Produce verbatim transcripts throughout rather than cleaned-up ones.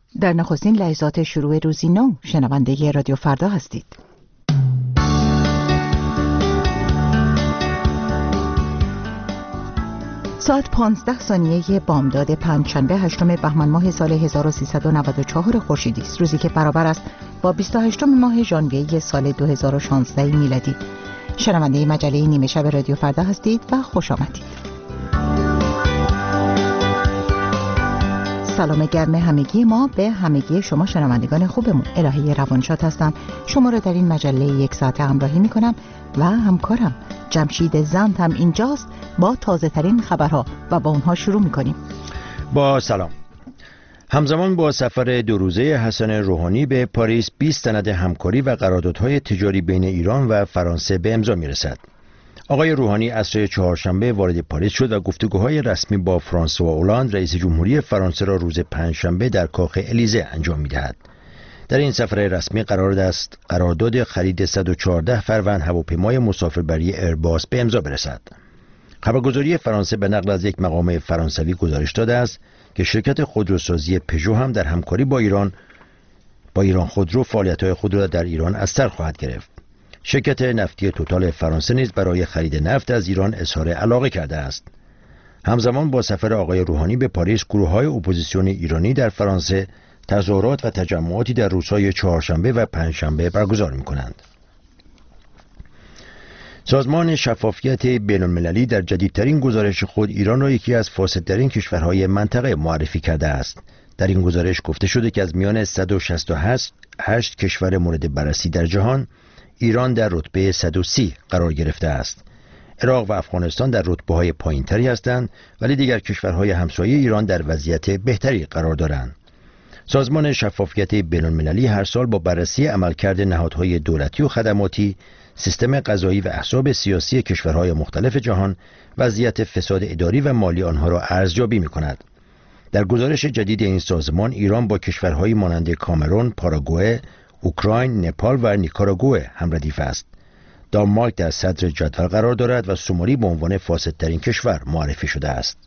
در نخستین لحظات شروع روزی نو شنونده رادیو فردا هستید. ساعت پانزده ثانیه بامداد پنجشنبه هشتم بهمن ماه سال هزار و سیصد و نود و چهار خورشیدی است، روزی که برابر است با بیست و هشتم ماه ژانویه سال دو هزار و شانزده میلادی. شنونده مجله نیمه شب رادیو فردا هستید و خوش آمدید. سلام گرم همگی ما به همگی شما شنوندگان خوبمون. الهی روانشاد هستم، شما رو در این مجله یک ساعت همراهی میکنم و همکارم جمشید زند هم اینجاست با تازه ترین خبرها و با اونها شروع میکنیم. با سلام. همزمان با سفر دو روزه حسن روحانی به پاریس، بیست سند همکاری و قراردادهای تجاری بین ایران و فرانسه به امضا میرسد. آقای روحانی عصر چهارشنبه وارد پاریس شد و گفتگوهای رسمی با فرانسوا اولاند رئیس جمهوری فرانسه را روز پنجشنبه در کاخ الیزه انجام می‌دهد. در این سفر رسمی قرار است قرارداد خرید صد و چهارده فروند هواپیمای مسافربری ایرباس به امضا برسد. خبرگزاری فرانسه به نقل از یک مقام فرانسوی گزارش داده است که شرکت خودروسازی پژو هم در همکاری با ایران با ایران خودرو فعالیت‌های خود را در ایران از سر خواهد گرفت. شرکت نفتی توتال فرانسه نیز برای خرید نفت از ایران اظهار علاقه کرده است. همزمان با سفر آقای روحانی به پاریس، گروه‌های اپوزیسیون ایرانی در فرانسه تظاهرات و تجمعاتی در روزهای چهارشنبه و پنجشنبه برگزار می‌کنند. سازمان شفافیت بین‌المللی در جدیدترین گزارش خود ایران را یکی از فاسدترین کشورهای منطقه معرفی کرده است. در این گزارش گفته شده که از میان صد و شصت و هشت کشور مورد بررسی در جهان، ایران در رتبه صد و سی قرار گرفته است. عراق و افغانستان در رتبه‌های پایین‌تری هستند، ولی دیگر کشورهای همسایه ایران در وضعیت بهتری قرار دارند. سازمان شفافیت بین‌المللی هر سال با بررسی عملکرد نهادهای دولتی و خدماتی، سیستم قضایی و احزاب سیاسی کشورهای مختلف جهان، وضعیت فساد اداری و مالی آنها را ارزیابی می‌کند. در گزارش جدید این سازمان، ایران با کشورهای مانند کامرون، پاراگوئه، اوکراین، نپال و نیکاراگوئه هم ردیف است. دانمارک در صدر جدول قرار دارد و سومالی به عنوان فاسدترین کشور معرفی شده است.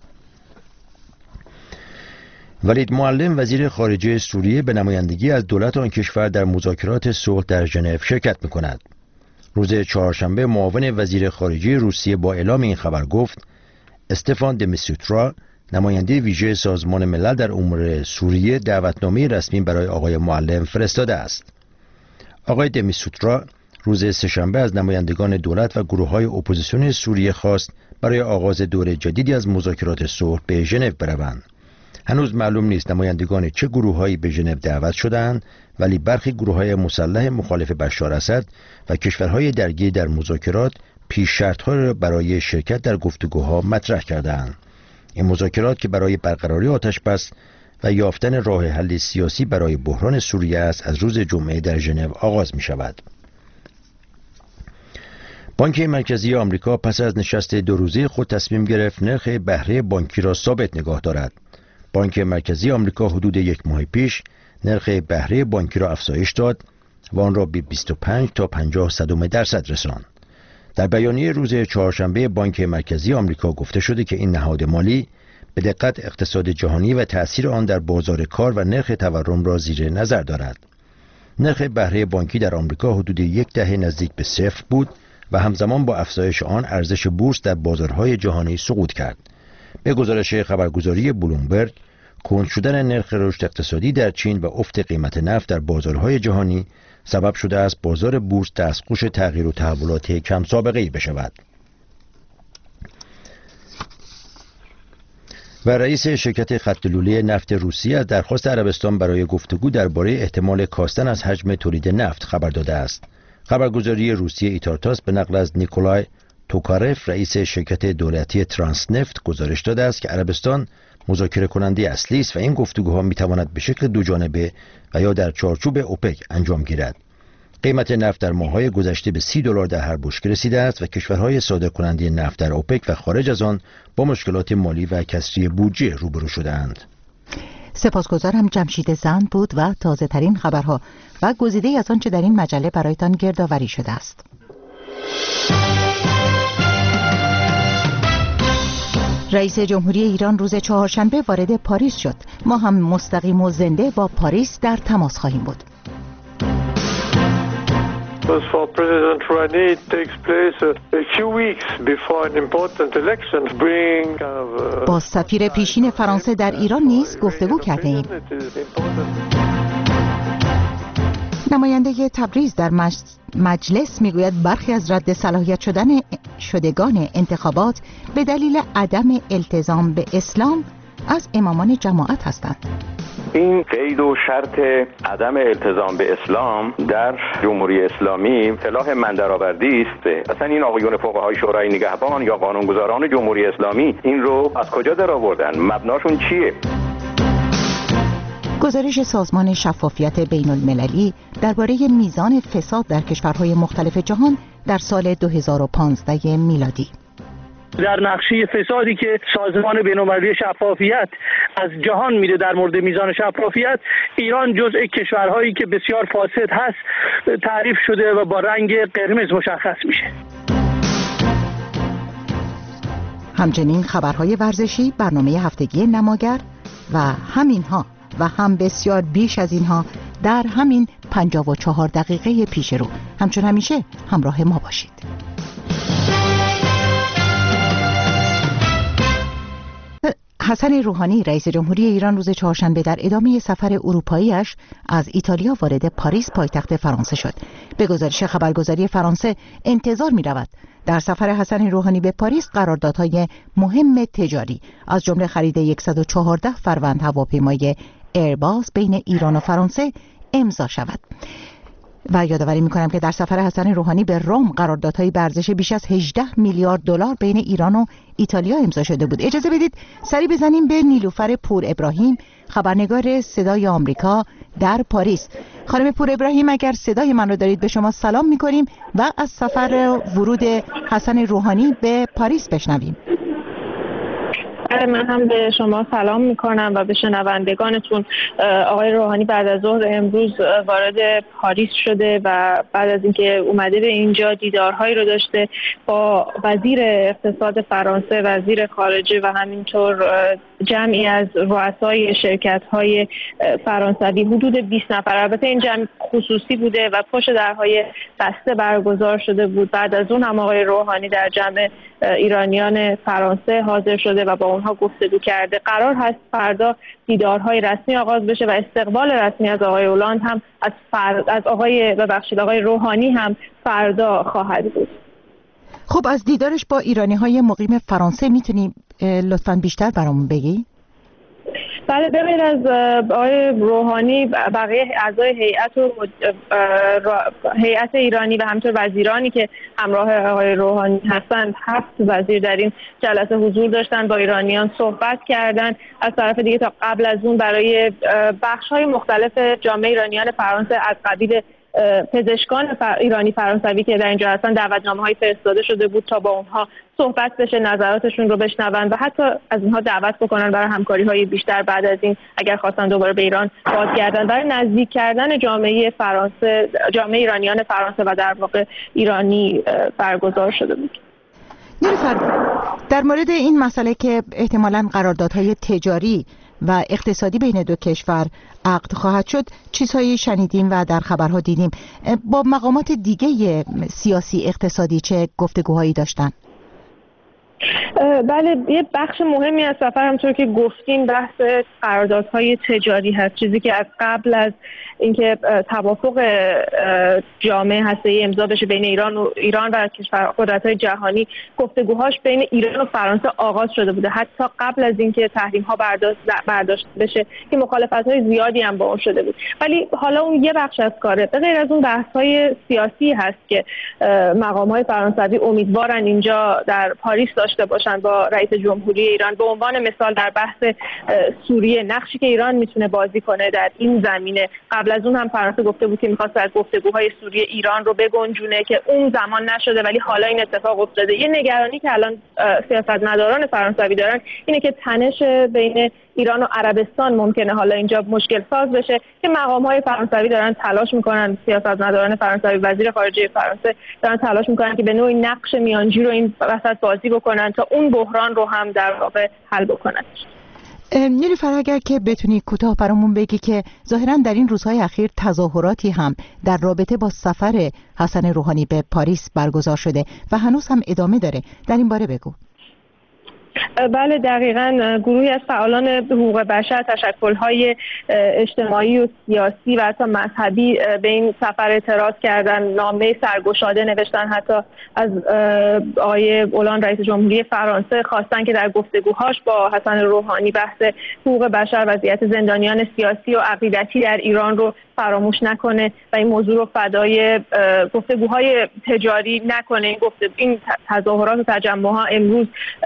ولید معلم وزیر خارجه سوریه به نمایندگی از دولت آن کشور در مذاکرات صلح در ژنو شرکت می‌کند. روز چهارشنبه معاون وزیر خارجه روسیه با اعلام این خبر گفت استفان د میسترا، نماینده ویژه سازمان ملل در امور سوریه، دعوتنامه رسمی برای آقای معلم فرستاده است. آقای د میسترا روز سه‌شنبه از نمایندگان دولت و گروه‌های اپوزیسیون سوریه خواست برای آغاز دور جدیدی از مذاکرات صلح به ژنو بروند. هنوز معلوم نیست نمایندگان چه گروه‌هایی به ژنو دعوت شده‌اند، ولی برخی گروه‌های مسلح مخالف بشار اسد و کشورهای درگیر در مذاکرات پیش شرط‌ها را برای شرکت در گفتگوها مطرح کرده‌اند. این مذاکرات که برای برقراری آتش‌بس و یافتن راه حل سیاسی برای بحران سوریه است، از روز جمعه در ژنو آغاز می‌شود. بانک مرکزی آمریکا پس از نشست دو روزه خود تصمیم گرفت نرخ بهره بانکی را ثابت نگاه دارد. بانک مرکزی آمریکا حدود یک ماه پیش نرخ بهره بانکی را افزایش داد و آن را به بیست و پنج تا پنجاه صدم درصد رساند. در بیانیه روز چهارشنبه بانک مرکزی آمریکا گفته شده که این نهاد مالی به دقت اقتصاد جهانی و تأثیر آن در بازار کار و نرخ تورم را زیر نظر دارد. نرخ بهره بانکی در آمریکا حدود یک دهه نزدیک به صفر بود و همزمان با افزایش آن ارزش بورس در بازارهای جهانی سقوط کرد. به گزارش خبرگزاری بلومبرگ، کند شدن نرخ رشد اقتصادی در چین و افت قیمت نفت در بازارهای جهانی سبب شده است بازار بورس دستخوش تغییر و تحولات کم سابقه‌ای بشود. و رئیس شرکت خط لوله نفت روسیه از درخواست عربستان برای گفتگو درباره احتمال کاستن از حجم تولید نفت خبر داده است. خبرگزاری روسیه ایتارتاس به نقل از نیکولای توکارف رئیس شرکت دولتی ترانسنفت گزارش داده است که عربستان مذاکره کننده اصلی است و این گفتگوها میتواند به شکل دو جانبه و یا در چارچوب اوپک انجام گیرد. قیمت نفت در ماه‌های گذشته به سی دلار در هر بشکه رسیده است و کشورهای صادرکننده نفت در اوپک و خارج از آن با مشکلات مالی و کسری بودجه روبرو شده‌اند. سپاسگزارم جمشید زند بود و تازه ترین خبرها و گزیده از آنچه در این مجله برایتان گردآوری شده است. رئیس جمهوری ایران روز چهارشنبه وارد پاریس شد. ما هم مستقیم و زنده با پاریس در تماس خواهیم بود. For President Rouhani, it takes place a few weeks before an important election. Bring با سفیر پیشین فرانسه در ایران نیز گفتگو کرده ایم. نماینده تبریز در مجلس میگوید برخی از رد صلاحیت شدن شدگان انتخابات به دلیل عدم التزام به اسلام از امامان جماعت هستند. این قید و شرط عدم التزام به اسلام در جمهوری اسلامی اصطلاح من درآوردی است. اصلا این آقایون فقهای شورای نگهبان یا قانونگذاران جمهوری اسلامی این رو از کجا درآوردن؟ مبناشون چیه؟ گزارش سازمان شفافیت بین المللی درباره میزان فساد در کشورهای مختلف جهان در سال دو هزار و پانزده میلادی. در نقشه فسادی که سازمان بین‌المللی شفافیت از جهان میده در مورد میزان شفافیت، ایران جزء کشورهایی که بسیار فاسد هست تعریف شده و با رنگ قرمز مشخص میشه. همچنین خبرهای ورزشی، برنامه هفتگی نماگر و همینها و هم بسیار بیش از اینها در همین پنجاه و چهار دقیقه پیش رو. همچون همیشه همراه ما باشید. حسن روحانی رئیس جمهوری ایران روز چهارشنبه در ادامه سفر اروپاییش از ایتالیا وارد پاریس پایتخت فرانسه شد. به گزارش خبرگزاری فرانسه انتظار می رود در سفر حسن روحانی به پاریس قراردادهای مهم تجاری از جمله خرید صد و چهارده فروند هواپیمای ایرباس بین ایران و فرانسه امضا شود. و یادآوری می‌کنم که در سفر حسن روحانی به روم قراردادهای به ارزش بیش از هجده میلیارد دلار بین ایران و ایتالیا امضا شده بود. اجازه بدید سری بزنیم به نیلوفر پور ابراهیم، خبرنگار صدای آمریکا در پاریس. خانم پور ابراهیم، اگر صدای من رو دارید به شما سلام می‌کنیم و از سفر ورود حسن روحانی به پاریس بشنویم. من هم به شما سلام میکنم و به شنوندگانتون. آقای روحانی بعد از ظهر امروز وارد پاریس شده و بعد از اینکه اومده به اینجا دیدارهایی رو داشته با وزیر اقتصاد فرانسه، وزیر خارجه و همینطور جمعی از رؤسای شرکت‌های فرانسوی، حدود بیست نفر. البته این جمع خصوصی بوده و پشت درهای بسته برگزار شده بود. بعد از اون هم آقای روحانی در جمع ایرانیان فرانسه حاضر شده و با اونها گفتگو کرده. قرار هست فردا دیدارهای رسمی آغاز بشه و استقبال رسمی از آقای اولاند هم از فرد از آقای ببخشید آقای روحانی هم فردا خواهد بود. خب از دیدارش با ایرانی‌های مقیم فرانسه میتونی لطفاً بیشتر برامون بگی؟ بله، بغیر از آقای روحانی بقیه اعضای هیئت و هیئت ایرانی و همینطور وزیرانی که همراه آقای روحانی هستند، هفت وزیر در این جلسه حضور داشتن، با ایرانیان صحبت کردند. از طرف دیگه تا قبل از اون برای بخش‌های مختلف جامعه ایرانیان فرانسه از قبیل پزشکان فر... ایرانی فرانسوی که در اینجا هستن دعوتنامه‌های فرستاده شده بود تا با اونها صحبت بشه، نظراتشون رو بشنون و حتی از اونها دعوت بکنن برای همکاری‌های بیشتر بعد از این اگر خواستن دوباره به ایران بازگردن، برای نزدیک کردن جامعه فرانسه، جامعه ایرانیان فرانسه و در واقع ایرانی برگزار شده بود. نیلوفر، در مورد این مسئله که احتمالاً قراردادهای تجاری و اقتصادی بین دو کشور عقد خواهد شد، چیزهایی شنیدیم و در خبرها دیدیم. با مقامات دیگه سیاسی اقتصادی چه گفتگوهایی داشتن؟ بله، یه بخش مهمی از سفر همونطور که گفتیم بحث قراردادهای تجاری هست، چیزی که از قبل از اینکه توافق جامع هسته‌ای امضا بشه بین ایران و ایران و کشور قدرت‌های جهانی، گفتگوهاش بین ایران و فرانسه آغاز شده بوده. حتی قبل از اینکه تحریم‌ها برداشت برداشت بشه که مخالفت‌های زیادی هم با اون شده بود. ولی حالا اون یه بخش از کاره. به غیر از اون بحث‌های سیاسی هست که مقام‌های فرانسوی امیدوارن اینجا در پاریس داشته باشن با رئیس جمهوری ایران. به عنوان مثال در بحث سوریه، نقشی که ایران میتونه بازی کنه در این زمینه. قبل از اون هم فرانسه گفته بود که میخواست از گفتگوهای سوریه ایران رو بگنجونه که اون زمان نشده، ولی حالا این اتفاق افتاده. یه نگرانی که الان سیاستمداران فرانسوی دارن اینه که تنش بین ایران و عربستان ممکنه حالا اینجا مشکل ساز بشه که مقام‌های فرانسوی دارن تلاش میکنن، سیاستمداران فرانسوی، وزیر خارجه فرانسه دارن تلاش میکنن که به نوعی نقش میانجی رو این وسط بازی بکنن تا اون بحران رو هم در واقع حل بکنن. نیلوفر، اگر که بتونی کوتاه برامون بگی که ظاهراً در این روزهای اخیر تظاهراتی هم در رابطه با سفر حسن روحانی به پاریس برگزار شده و هنوز هم ادامه داره، در این باره بگو. بله دقیقاً، گروهی از فعالان حقوق بشر، تشکل‌های اجتماعی و سیاسی و حتی مذهبی به این سفر اعتراض کردن، نامه سرگشاده نوشتن، حتی از آقای اولان رئیس جمهوری فرانسه خواستن که در گفتگوهاش با حسن روحانی بحث حقوق بشر، وضعیت زندانیان سیاسی و عقیدتی در ایران رو فراموش نکنه و این موضوع رو فدای گفتگوهای تجاری نکنه. این گفته این تظاهرات و تجمع‌ها امروز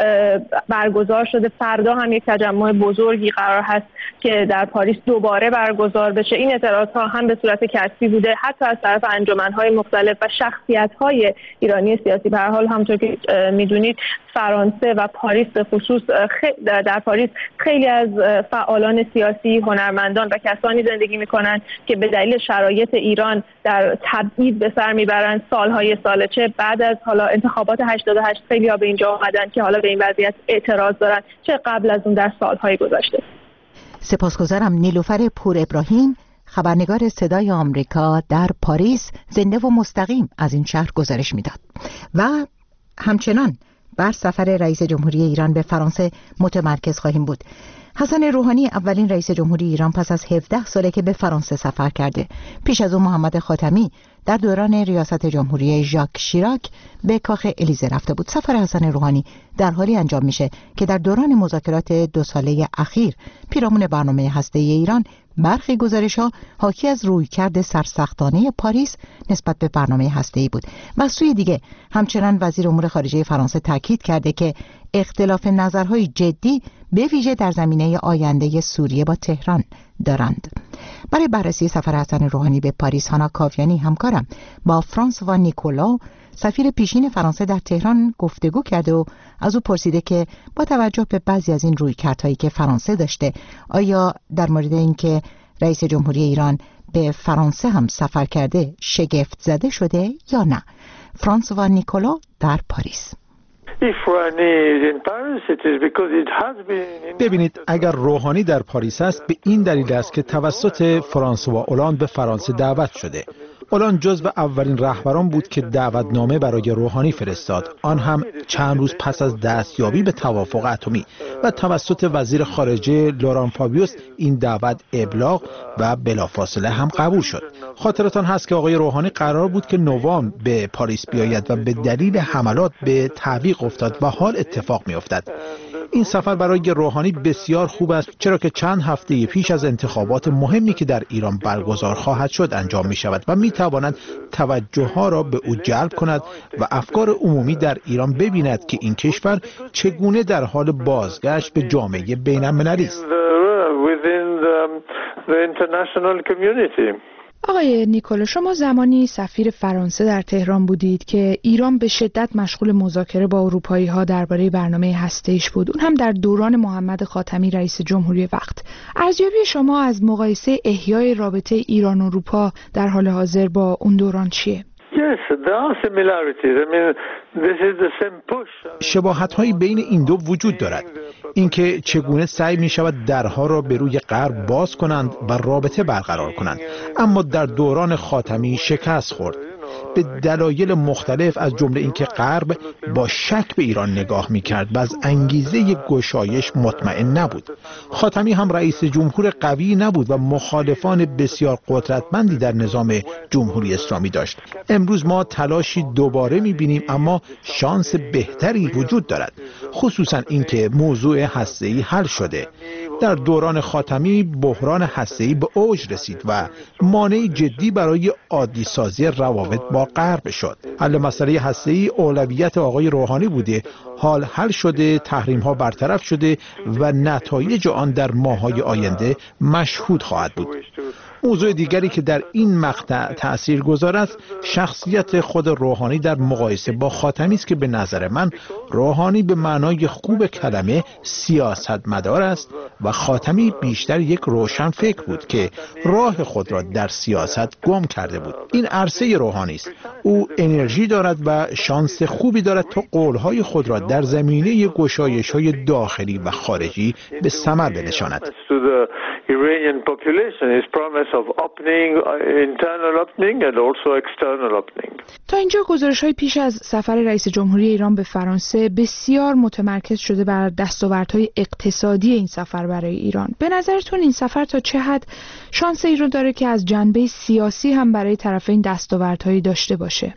برگزار شده، فردا هم یک تجمع بزرگی قرار هست که در پاریس دوباره برگزار بشه. این اعتراضها هم به صورت کسری بوده، حتی از طرف انجمن‌های مختلف و شخصیت‌های ایرانی سیاسی. به هر حال همونطور که می‌دونید فرانسه و پاریس به خصوص در پاریس خیلی از فعالان سیاسی، هنرمندان و کسانی زندگی می‌کنند که به دلیل شرایط ایران در تبعید به سر میبرن سالهای ساله، چه بعد از حالا انتخابات هشتاد و هشت خیلی‌ها به اینجا اومدن که حالا به این وضعیت اعتراض دارن، چه قبل از اون در سالهای گذشته. سپاسگزارم. نیلوفر پور ابراهیم، خبرنگار صدای آمریکا در پاریس، زنده و مستقیم از این شهر گزارش میداد. و همچنان بر سفر رئیس جمهوری ایران به فرانسه متمرکز خواهیم بود. حسن روحانی اولین رئیس جمهوری ایران پس از هفده ساله که به فرانسه سفر کرده. پیش از اون محمد خاتمی در دوران ریاست جمهوری ژاک شیراک به کاخ الیزه رفته بود. سفر حسن روحانی در حالی انجام میشه که در دوران مذاکرات دو ساله اخیر پیرامون برنامه هسته‌ای ایران برخی گزارش‌ها حاکی از رویکرد سرسختانه پاریس نسبت به برنامه هسته‌ای بود. و سوی دیگه همچنان وزیر امور خارجه فرانسه تاکید کرده که اختلاف نظرهای جدی به ویژه در زمینه آینده سوریه با تهران دارند. برای بررسی سفر حسن روحانی به پاریس، هانا کاویانی همکارم با فرانسوا نیکولا، سفیر پیشین فرانسه در تهران، گفتگو کرده و از او پرسیده که با توجه به بعضی از این رویکردهایی که فرانسه داشته، آیا در مورد اینکه رئیس جمهوری ایران به فرانسه هم سفر کرده شگفت زده شده یا نه؟ فرانسوا نیکولا در پاریس. ببینید، اگر روحانی در پاریس است به این دلیل است که توسط فرانسوا اولان به فرانسه دعوت شده. اولان جزو اولین رهبران بود که دعوتنامه برای روحانی فرستاد، آن هم چند روز پس از دستیابی به توافق اتمی، و توسط وزیر خارجه لوران فابیوس این دعوت ابلاغ و بلافاصله هم قبول شد. خاطرتان هست که آقای روحانی قرار بود که نوامبر به پاریس بیاید و به دلیل حملات به تعویق افتاد و حال اتفاق می افتد. این سفر برای روحانی بسیار خوب است، چرا که چند هفته پیش از انتخابات مهمی که در ایران برگزار خواهد شد انجام می شود و می تواند توجه ها را به او جلب کند و افکار عمومی در ایران ببیند که این کشور چگونه در حال بازگشت به جامعه بین المللی است. آقای نیکولا، شما زمانی سفیر فرانسه در تهران بودید که ایران به شدت مشغول مذاکره با اروپایی ها درباره برنامه هسته‌ایش بود، اون هم در دوران محمد خاتمی رئیس جمهوری وقت. ارزیابی شما از مقایسه احیای رابطه ایران و اروپا در حال حاضر با اون دوران چیه؟ شباهت‌هایی بین این دو وجود دارد. اینکه چگونه سعی می شود درها را به روی غرب باز کنند و رابطه برقرار کنند، اما در دوران خاتمی شکست خورد به دلایل مختلف، از جمله اینکه غرب با شک به ایران نگاه می‌کرد و از انگیزه گشایش مطمئن نبود. خاتمی هم رئیس جمهور قوی نبود و مخالفان بسیار قدرتمندی در نظام جمهوری اسلامی داشت. امروز ما تلاشی دوباره می‌بینیم، اما شانس بهتری وجود دارد، خصوصا اینکه موضوع هسته‌ای حل شده. در دوران خاتمی بحران هسته‌ای به اوج رسید و مانع جدی برای عادی سازی روابط با غرب شد. حل مسئله هسته‌ای اولویت آقای روحانی بوده، حال حل شده، تحریم‌ها برطرف شده و نتایج آن در ماه‌های آینده مشهود خواهد بود. موضوع دیگری که در این مقطع تأثیرگذار است شخصیت خود روحانی در مقایسه با خاتمی است که به نظر من روحانی به معنای خوب کلمه سیاستمدار است و خاتمی بیشتر یک روشن فکر بود که راه خود را در سیاست گم کرده بود. این عرصه روحانی است. او انرژی دارد و شانس خوبی دارد تا قولهای خود را در زمینه گشایش‌های داخلی و خارجی به ثمر بنشاند. تا اینجا گزارش‌های پیش از سفر رئیس جمهوری ایران به فرانسه بسیار متمرکز شده بر دستاوردهای اقتصادی این سفر برای ایران. به نظرتون این سفر تا چه حد شانس این رو داره که از جنبه سیاسی هم برای طرفین دستاوردهایی داشته باشه؟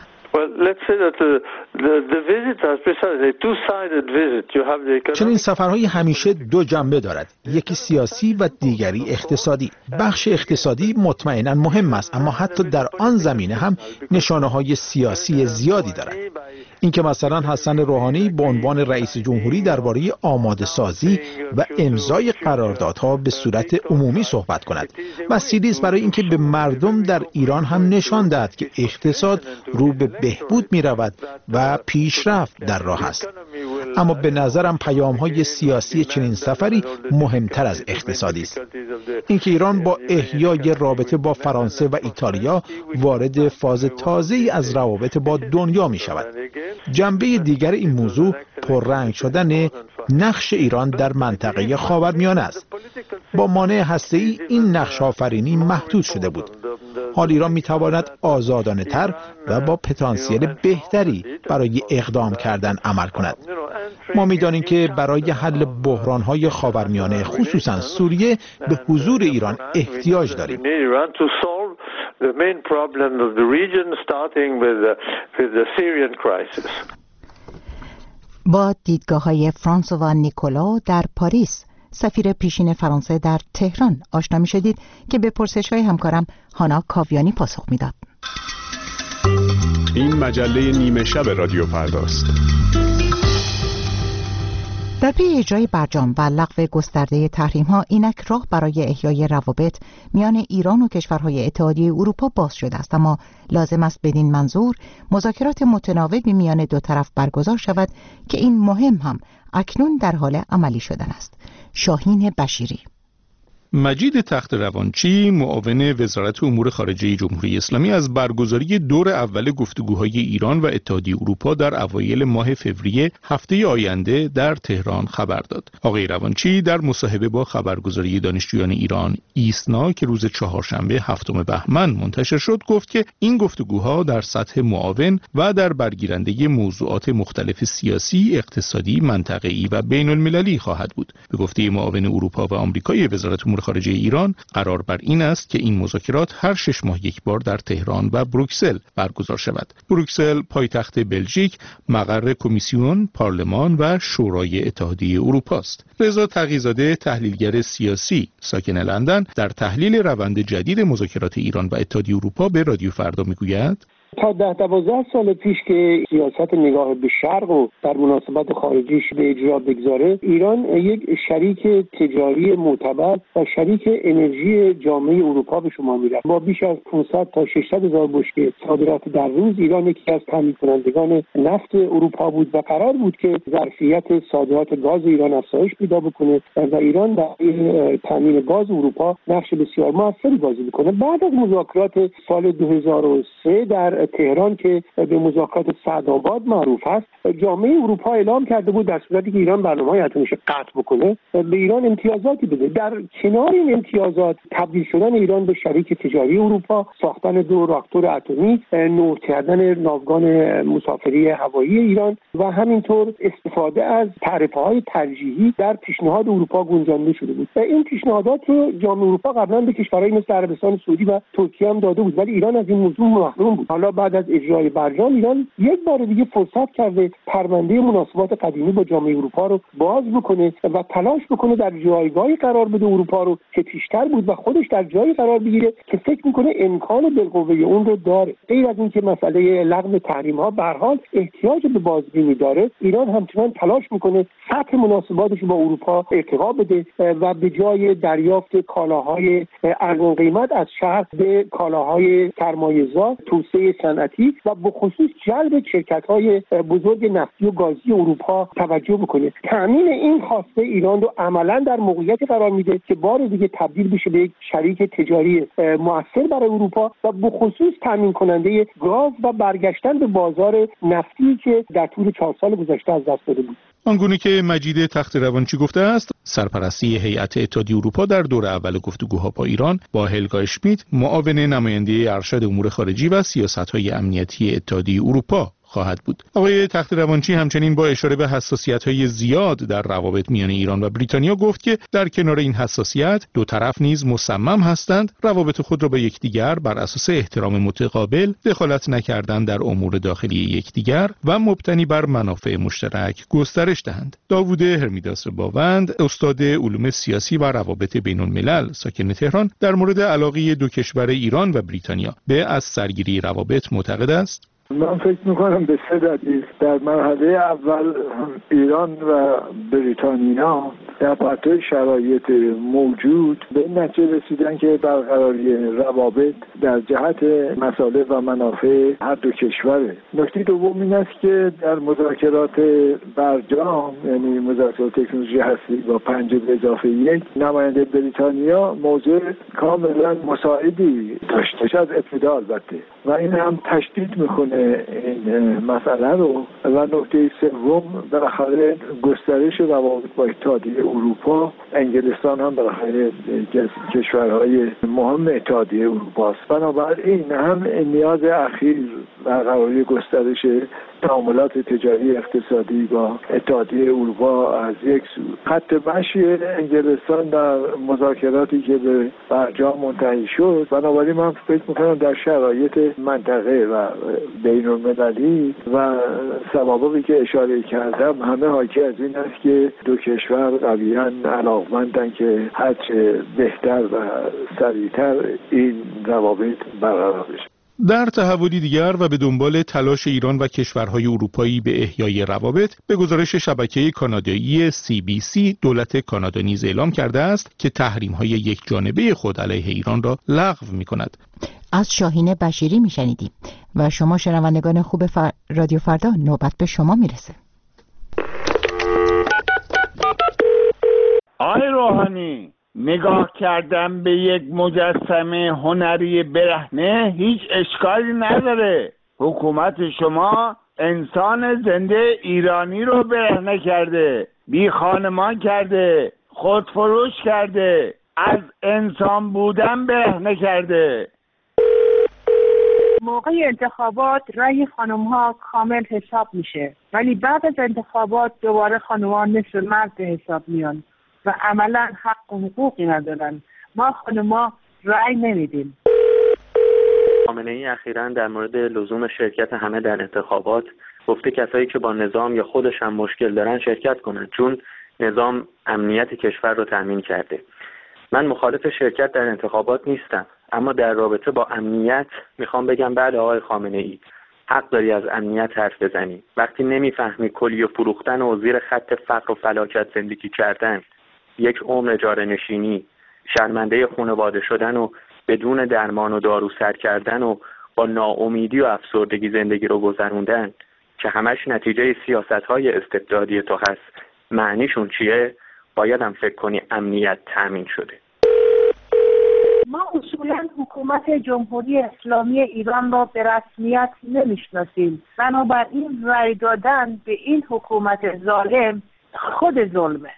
چنین سفرهایی همیشه دو جنبه دارد، یکی سیاسی و دیگری اقتصادی. بخش اقتصادی مطمئناً مهم است، اما حتی در آن زمینه هم نشانه‌های سیاسی زیادی دارد. اینکه مثلا حسن روحانی به عنوان رئیس جمهوری درباره آماده سازی و امضای قراردادها به صورت عمومی صحبت کند، وسیله‌ای است برای اینکه به مردم در ایران هم نشان دهد که اقتصاد رو به بهبود می رود و پیشرفت در راه است. اما به نظرم پیام‌های سیاسی چنین سفری مهمتر از اقتصادی است. اینکه ایران با احیای رابطه با فرانسه و ایتالیا وارد فاز تازه‌ای از روابط با دنیا می شود. جنبه دیگر این موضوع پررنگ شدن نقش ایران در منطقه خاورمیانه است. با مانع هسته‌ای این نقش آفرینی محدود شده بود. حال ایران میتواند آزادانه تر و با پتانسیل بهتری برای اقدام کردن عمل کند. ما میدانیم که برای حل بحران‌های خاورمیانه خصوصا سوریه به حضور ایران احتیاج داریم. با دیدگاه‌های فرانسوا نیکولا در پاریس، سفیر پیشین فرانسه در تهران آشنا می شدید که به پرسش‌های همکارم هانا کاویانی پاسخ میداد. این مجله نیمه شب رادیو فرداست. در پی اجرای برجام و لغو گسترده تحریم‌ها، اینک راه برای احیای روابط میان ایران و کشورهای اتحادیه اروپا باز شده است، اما لازم است بدین منظور مذاکرات متناوبی میان دو طرف برگزار شود که این مهم هم اکنون در حال عملی شدن است. شاهین بشیری. مجید تخت روانچی، معاون وزارت امور خارجه جمهوری اسلامی، از برگزاری دور اول گفتگوهای ایران و اتحادیه اروپا در اوایل ماه فوریه هفته آینده در تهران خبر داد. آقای روانچی در مصاحبه با خبرگزاری دانشجویان ایران ایسنا که روز چهارشنبه هفتم بهمن منتشر شد گفت که این گفتگوها در سطح معاون و در برگیرنده موضوعات مختلف سیاسی، اقتصادی، منطقه‌ای و بین المللی خواهد بود. به گفته معاون اروپا و آمریکای وزارت امور خارجه ایران، قرار بر این است که این مذاکرات هر شش ماه یک بار در تهران و بروکسل برگزار شود. بروکسل پایتخت بلژیک، مقر کمیسیون، پارلمان و شورای اتحادیه اروپا است. رضا تقی‌زاده، تحلیلگر سیاسی ساکن لندن، در تحلیل روند جدید مذاکرات ایران و اتحادیه اروپا به رادیو فردا میگوید: تا ده دوازده سال پیش که سیاست نگاه به شرق و در مناسبات خارجیش به اجرا بگذاره، ایران یک شریک تجاری معتبر و شریک انرژی جامعه اروپا به شما میره. با بیش از پانصد تا ششصد هزار بشکه صادرات در روز، ایران یکی از تامین کنندگان نفت اروپا بود و قرار بود که ظرفیت صادرات گاز ایران افزایش پیدا بکنه و ایران در تامین گاز اروپا نقش بسیار موثری بازی میکنه. بعد از مذاکرات سال دو هزار و سه در تهران که به مذاکرات سعدآباد معروف است، جامعه اروپا اعلام کرده بود در صورتی که ایران برنامه‌های اتمیش قطع بکنه به ایران امتیازاتی بده. در کنار این امتیازات، تبدیل شدن ایران به شریک تجاری اروپا، ساختن دو راکتور اتمی، نور کردن ناوگان مسافری هوایی ایران و همینطور استفاده از تعرفه‌های ترجیحی در پیشنهاد اروپا گنجانده شده بود. این پیشنهادات رو جامعه اروپا قبلا به کشورهای مثل عربستان سعودی و ترکیه هم داده بود، ولی ایران از این موضوع محروم بود. حالا بعد از اجرای برجام ایران یک بار دیگه فرصت کرده پرونده مناسبات قدیمی با جامعه اروپا رو باز بکنه و تلاش بکنه در جایگاهی قرار بده اروپا رو که پیشتر بود و خودش در جایی قرار بگیره که فکر میکنه امکان بالقوه اون رو داره. غیر از اینکه مسئله لغو تحریم ها به هر حال احتیاج به بازبینی داره، ایران همچنان تلاش میکنه سطح مناسباتش با اروپا ارتقا بده و به جای دریافت کالاهای ارزان قیمت از شرق به کالاهای سرمایه‌زا، توسعه صنعتی و به خصوص جلب شرکت‌های بزرگ نفتی و گازی اروپا توجه بکنه. تامین این خواسته ایران رو عملاً در موقعیتی قرار میده که بار دیگه تبدیل بشه به یک شریک تجاری مؤثر برای اروپا و به خصوص تامین کننده گاز و برگشتن به بازار نفتی که در طول چهار سال گذشته از دست داده بود. آنگونه که مجید تخت‌روانچی گفته است، سرپرستی هیئت اتحادیه اروپا در دور اول گفتگوها با ایران با هلگا اشمیت، معاون نماینده ارشد امور خارجی و سیاست‌های امنیتی اتحادیه اروپا خواهد بود. آقای تخت‌روانچی همچنین با اشاره به حساسیت‌های زیاد در روابط میان ایران و بریتانیا گفت که در کنار این حساسیت دو طرف نیز مصمم هستند روابط خود را به یکدیگر بر اساس احترام متقابل، دخالت نکردن در امور داخلی یکدیگر و مبتنی بر منافع مشترک گسترش دهند. داوود هرمیداس باوند، استاد علوم سیاسی و روابط بین‌الملل ساکن تهران، در مورد علاقه دو کشور ایران و بریتانیا به از سرگیری روابط معتقد است. من فکر میکنم به سه دلیل. در مرحله اول ایران و بریتانیا در پرتو شرایط موجود به این نتیجه رسیدن که برقراری روابط در جهت مصالح و منافع هر دو کشوره. نکته دوم این است که در مذاکرات برجام، یعنی مذاکرات تکنولوژی هستی با پنج به اضافه یک، نماینده بریتانیا موضوع کاملا مساعدی داشته از ابتدا البته و این هم تشدید میکنه این مسئله رو. و نکته سوم بالاخره گسترش روابط با اتحادیه اروپا، انگلستان هم بالاخره کشورهای مهم اتحادیه اروپا است. بنابراین هم نیاز اخیر برقراری گسترش تعاملات تجاری اقتصادی با اتحادیه اروپا از یک سو، خط مشی انگلستان در مذاکراتی که به برجام منتهی شد. بنابراین من فکر میکنم در شرایط منطقه و بین المللی و سوابقی که اشاره کردم همه حاکی از این است که دو کشور قویاً علاقمندن که هرچه بهتر و سریعتر این روابط برقرار بشه. در تحولی دیگر و به دنبال تلاش ایران و کشورهای اروپایی به احیای روابط، به گزارش شبکه کانادایی سی بی سی، دولت کانادا نیز اعلام کرده است که تحریم‌های یک جانبه خود علیه ایران را لغو می‌کند. از شاهین بشیری میشنیدیم. و شما شنوندگان خوب فر... رادیو فردا، نوبت به شما میرسه. آقای روحانی، نگاه کردن به یک مجسمه هنری برهنه هیچ اشکالی نداره. حکومت شما انسان زنده ایرانی رو برهنه کرده، بی خانمان کرده، خودفروش کرده، از انسان بودن برهنه کرده. موقع انتخابات رأی خانم ها کامل حساب میشه، ولی بعد از انتخابات دوباره خانم ها نصف مرد حساب میان و عملا حق و حقوقی ندارن. ما خانم ها رأی نمیدیم. خامنه ای اخیراً در مورد لزوم شرکت همه در انتخابات گفته کسایی که با نظام یا خودش هم مشکل دارن شرکت کنند، چون نظام امنیت کشور رو تامین کرده. من مخالف شرکت در انتخابات نیستم، اما در رابطه با امنیت میخوام بگم بله آقای خامنه ای، حق داری از امنیت حرف بزنی. وقتی نمیفهمی کلی و فروختن و زیر خط فقر و فلاکت زندگی کردن، یک عمر اجاره نشینی، شرمنده خانواده شدن و بدون درمان و دارو سر کردن و با ناامیدی و افسردگی زندگی رو گذروندن که همش نتیجه سیاست‌های استبدادی تو هست، معنیشون چیه؟ باید هم فکر کنی امنیت تامین شده. ما اصولا حکومت جمهوری اسلامی ایران را به رسمیت نمیشناسیم، بنابراین رأی دادن به این حکومت ظالم خود ظلمه.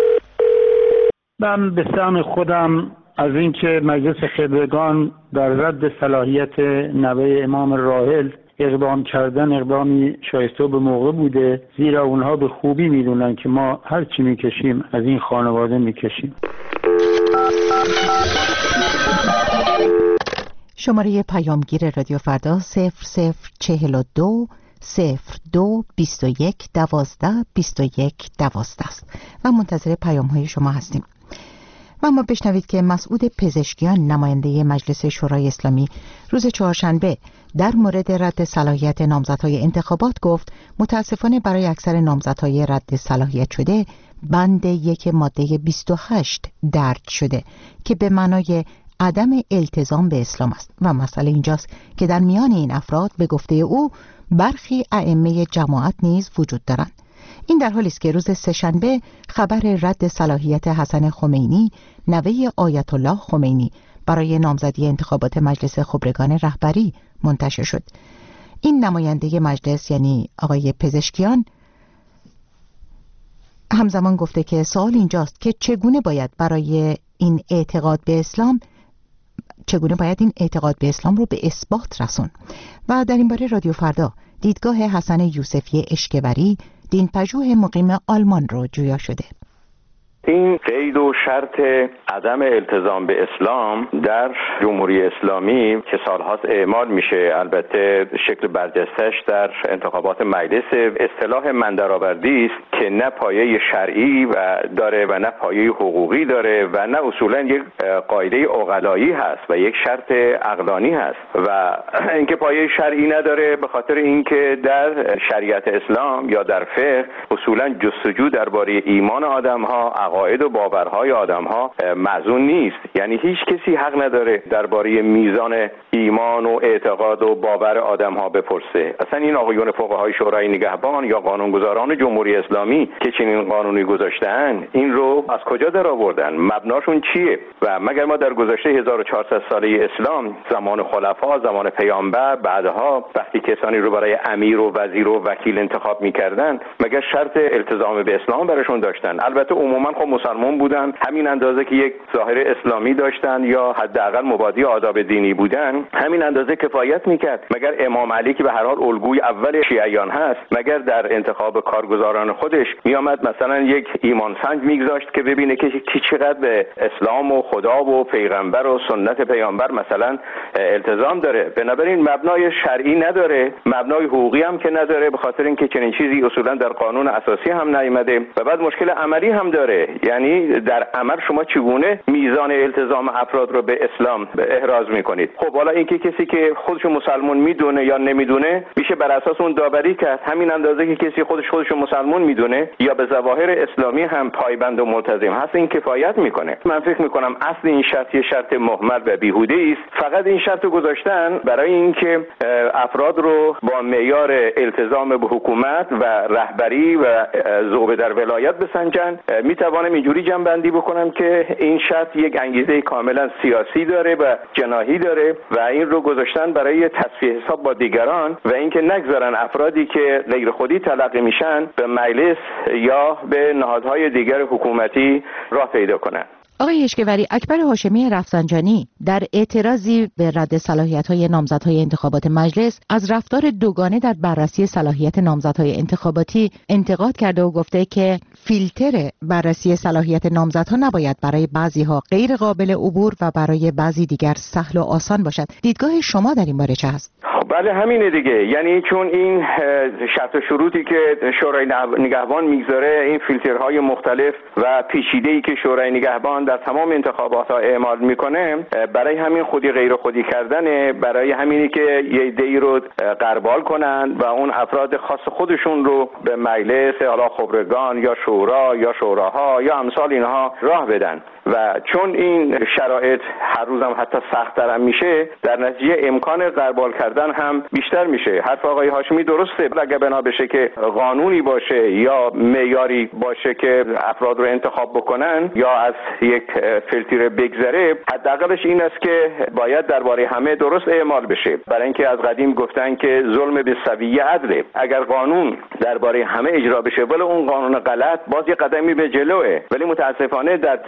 من به سهم خودم از اینکه مجلس خبرگان در رد صلاحیت نوه امام راحل اقدام کردن اقدامی شایسته به موقع بوده، زیرا اونها به خوبی میدونن که ما هر چی میکشیم از این خانواده میکشیم. شماره پیامگیر رادیو فردا صفر صفر چهل و دو صفر دو بیست و یک دوازده بیست و یک دوازده است و منتظر پیام های شما هستیم. و اما بشنوید که مسعود پزشکیان نماینده مجلس شورای اسلامی روز چهارشنبه در مورد رد صلاحیت نامزدهای انتخابات گفت متاسفانه برای اکثر نامزدهای رد صلاحیت شده بند یک ماده بیست و هشت درج شده که به معنای عدم التزام به اسلام است و مسئله اینجاست که در میان این افراد به گفته او برخی ائمه جماعت نیز وجود دارند. این در حالی است که روز سه‌شنبه خبر رد صلاحیت حسن خمینی نوه آیت الله خمینی برای نامزدی انتخابات مجلس خبرگان رهبری منتشر شد. این نماینده مجلس یعنی آقای پزشکیان همزمان گفته که سوال اینجاست که چگونه باید برای این اعتقاد به اسلام چگونه باید این اعتقاد به اسلام رو به اثبات رسون. و در این باره رادیو فردا دیدگاه حسن یوسفی اشکبری دینپژوه مقیم آلمان رو جویا شده. این قید و شرط عدم التزام به اسلام در جمهوری اسلامی که سالهاست اعمال میشه، البته شکل برجسته‌اش در انتخابات مجلس، اصطلاح من درآوردی است که نه پایه شرعی و داره و نه پایه حقوقی داره و نه اصولا یک قاعده عقلایی هست و یک شرط عقلانی هست و اینکه پایه شرعی نداره به خاطر اینکه در شریعت اسلام یا در فقه اصولا جستجو درباره ایمان آدم‌ها، عقاید و باورهای آدم‌ها معزون نیست. یعنی هیچ کسی حق نداره درباره میزان ایمان و اعتقاد و باور آدم‌ها بپرسه. اصلا این آقایون فقهای شورای نگهبان یا قانونگذاران جمهوری اسلامی که چنین قانونی گذاشتن این رو از کجا در آوردن؟ مبناشون چیه؟ و مگر ما در گذشته هزار و چهارصد ساله اسلام، زمان خلفا، زمان پیامبر، بعدها وقتی کسانی رو برای امیر و وزیر و وکیل انتخاب می‌کردن، مگر شرط التزام به اسلام براشون داشتن؟ البته عموما خب مسلمان بودن، همین اندازه که یک ظاهر اسلامی داشتن یا حداقل مبادی آداب دینی بودن، همین اندازه کفایت میکرد. مگر امام علی که به هر حال الگوی اول شیعیان هست، مگر در انتخاب کارگزاران خودش میامد مثلا یک ایمان سنج میگذاشت که ببینه که کی چقدر به اسلام و خدا و پیغمبر و سنت پیامبر مثلا التزام داره؟ بنابراین مبنای شرعی نداره، مبنای حقوقی هم که نداره، به خاطر اینکه چنین چیزی اصولا در قانون اساسی هم نیامده و بعد مشکل عملی هم داره. یعنی در عمل شما چگونه میزان التزام افراد رو به اسلام احراز میکنید؟ خب حالا اینکه کسی که خودش مسلمان میدونه یا نمیدونه میشه بر اساس اون داوری کرد، همین اندازه که کسی خودش خودش مسلمان میدونه یا به ظواهر اسلامی هم پایبند و ملتزم هست این کفایت میکنه. من فکر میکنم اصل این شرط یه شرط مهمل و بیهوده است. فقط این شرط رو گذاشتن برای اینکه افراد رو با معیار التزام به حکومت و رهبری و ذوق در ولایت بسنجن. میتوانم اینجوری جمع‌بندی بکنم که این شرط یک انگیزه کاملا سیاسی داره و جناحی داره و این رو گذاشتن برای تصفیه حساب با دیگران و اینکه نگذارن افرادی که غیر خودی تلقی میشن به مجلس یا به نهادهای دیگر حکومتی راه پیدا کنن. آقای اشکبری، اکبر هاشمی رفسنجانی در اعتراضی به رد صلاحیت‌های نامزدهای انتخابات مجلس از رفتار دوگانه در بررسی صلاحیت نامزدهای انتخاباتی انتقاد کرده و گفته که فیلتر بررسی صلاحیت نامزدها نباید برای بعضی‌ها غیر قابل عبور و برای بعضی دیگر سهل و آسان باشد. دیدگاه شما در این باره چه است؟ بله همینه دیگه. یعنی چون این شرط و شروطی که شورای نگهبان میگذاره، این فیلترهای مختلف و پیچیده‌ای که شورای نگهبان در تمام انتخابات ها اعمال میکنه، برای همین خودی غیر خودی کردنه، برای همینی که یه ایده‌ای رو غربال کنن و اون افراد خاص خودشون رو به مجلس حالا خبرگان یا شورا یا شوراها یا امثال اینها راه بدن و چون این شرایط هر روزم حتی سخت‌تر هم میشه، در نتیجه امکان غربال کردن هم بیشتر میشه. حرف آقای هاشمی درسته. اگه بنا بشه که قانونی باشه یا معیاری باشه که افراد رو انتخاب بکنن یا از یک فیلتر بگذره، حداقلش این است که باید درباره همه درست اعمال بشه. برای اینکه از قدیم گفتن که ظلم به سویه عدله. اگر قانون درباره همه اجرا بشه ولی اون قانون غلط، باز یه قدمی به جلوه. ولی متاسفانه در تمام